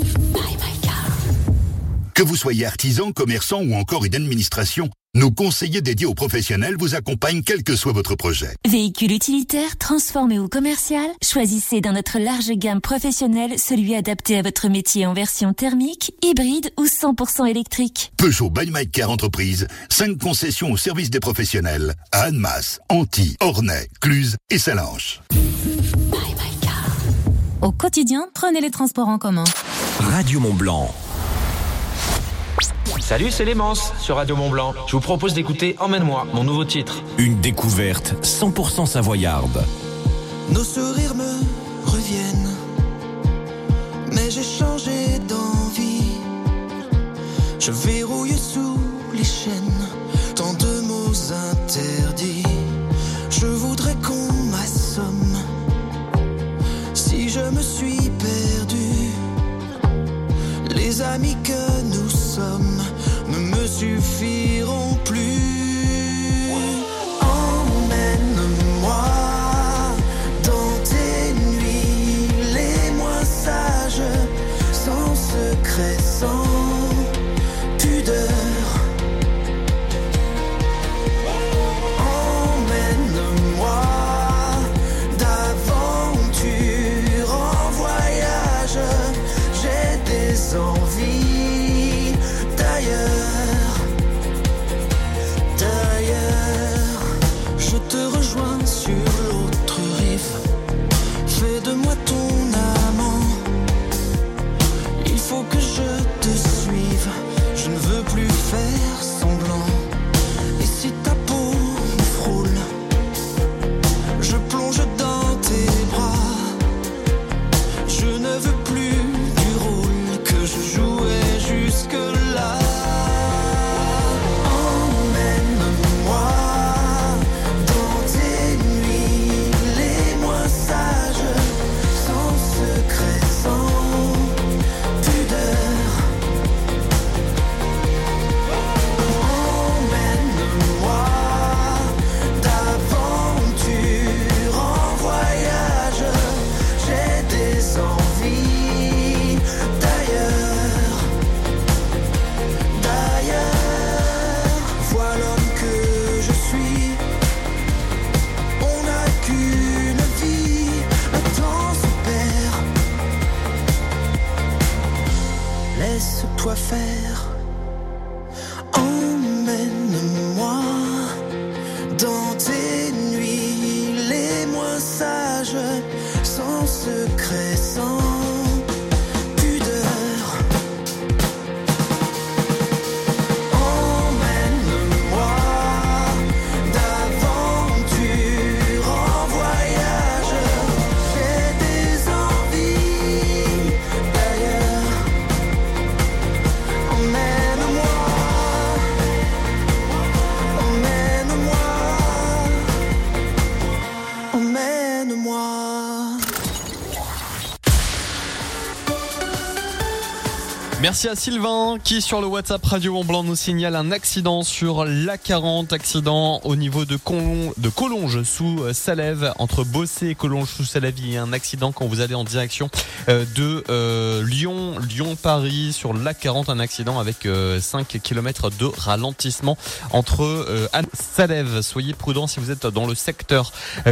Que vous soyez artisan, commerçant ou encore une administration, nos conseillers dédiés aux professionnels vous accompagnent quel que soit votre projet. Véhicule utilitaire, transformé ou commercial, choisissez dans notre large gamme professionnelle celui adapté à votre métier en version thermique, hybride ou 100% électrique. Peugeot by My Car Entreprise, 5 concessions au service des professionnels à Annemasse, Antilles, Ornay, Cluses et Salanches. Au quotidien, prenez les transports en commun. Radio Mont Blanc. Salut, c'est Lémence sur Radio Mont Blanc. Je vous propose d'écouter Emmène-moi, mon nouveau titre. Une découverte 100% savoyarde. Nos sourires me reviennent, mais j'ai changé d'envie. Je verrouille sous les chaînes, tant de mots interdits. Je voudrais qu'on m'assomme si je me suis perdu. Les amis que nous sommes ne me suffiront plus. Emmène-moi dans tes nuits les moins sages, sans secret, sans pudeur. Emmène-moi d'aventure en voyage, j'ai des envies d'ailleurs. D'ailleurs, je te rejoins sur l'autre rive, fais de moi ton amant. Il faut que je te suive, je ne veux plus faire semblant. Et si ta peau me frôle, je plonge dans tes bras. Je ne veux plus du rôle que je jouais jusque-là. Emmène-moi dans tes nuits les moins sages, sans secret, sans pudeur. Emmène-moi d'aventure en voyage, j'ai des envies d'ailleurs. D'ailleurs, vois l'homme que je suis. On n'a qu'une vie, le temps se perd. Laisse-toi faire. Emmène-moi dans tes nuits les moins sages, sans secret, sans pudeur. Emmène-moi d'aventure en voyage, j'ai des envies d'ailleurs. Emmène-moi, emmène-moi, emmène-moi. Merci à Sylvain qui sur le WhatsApp Radio Mont-Blanc nous signale un accident sur l'A40, accident au niveau de Collonges sous Salève, entre Bossé et Collonges sous Salève. Il y a un accident quand vous allez en direction de Lyon-Paris sur l'A40, un accident avec 5 km de ralentissement entre Salève. Soyez prudents si vous êtes dans le secteur.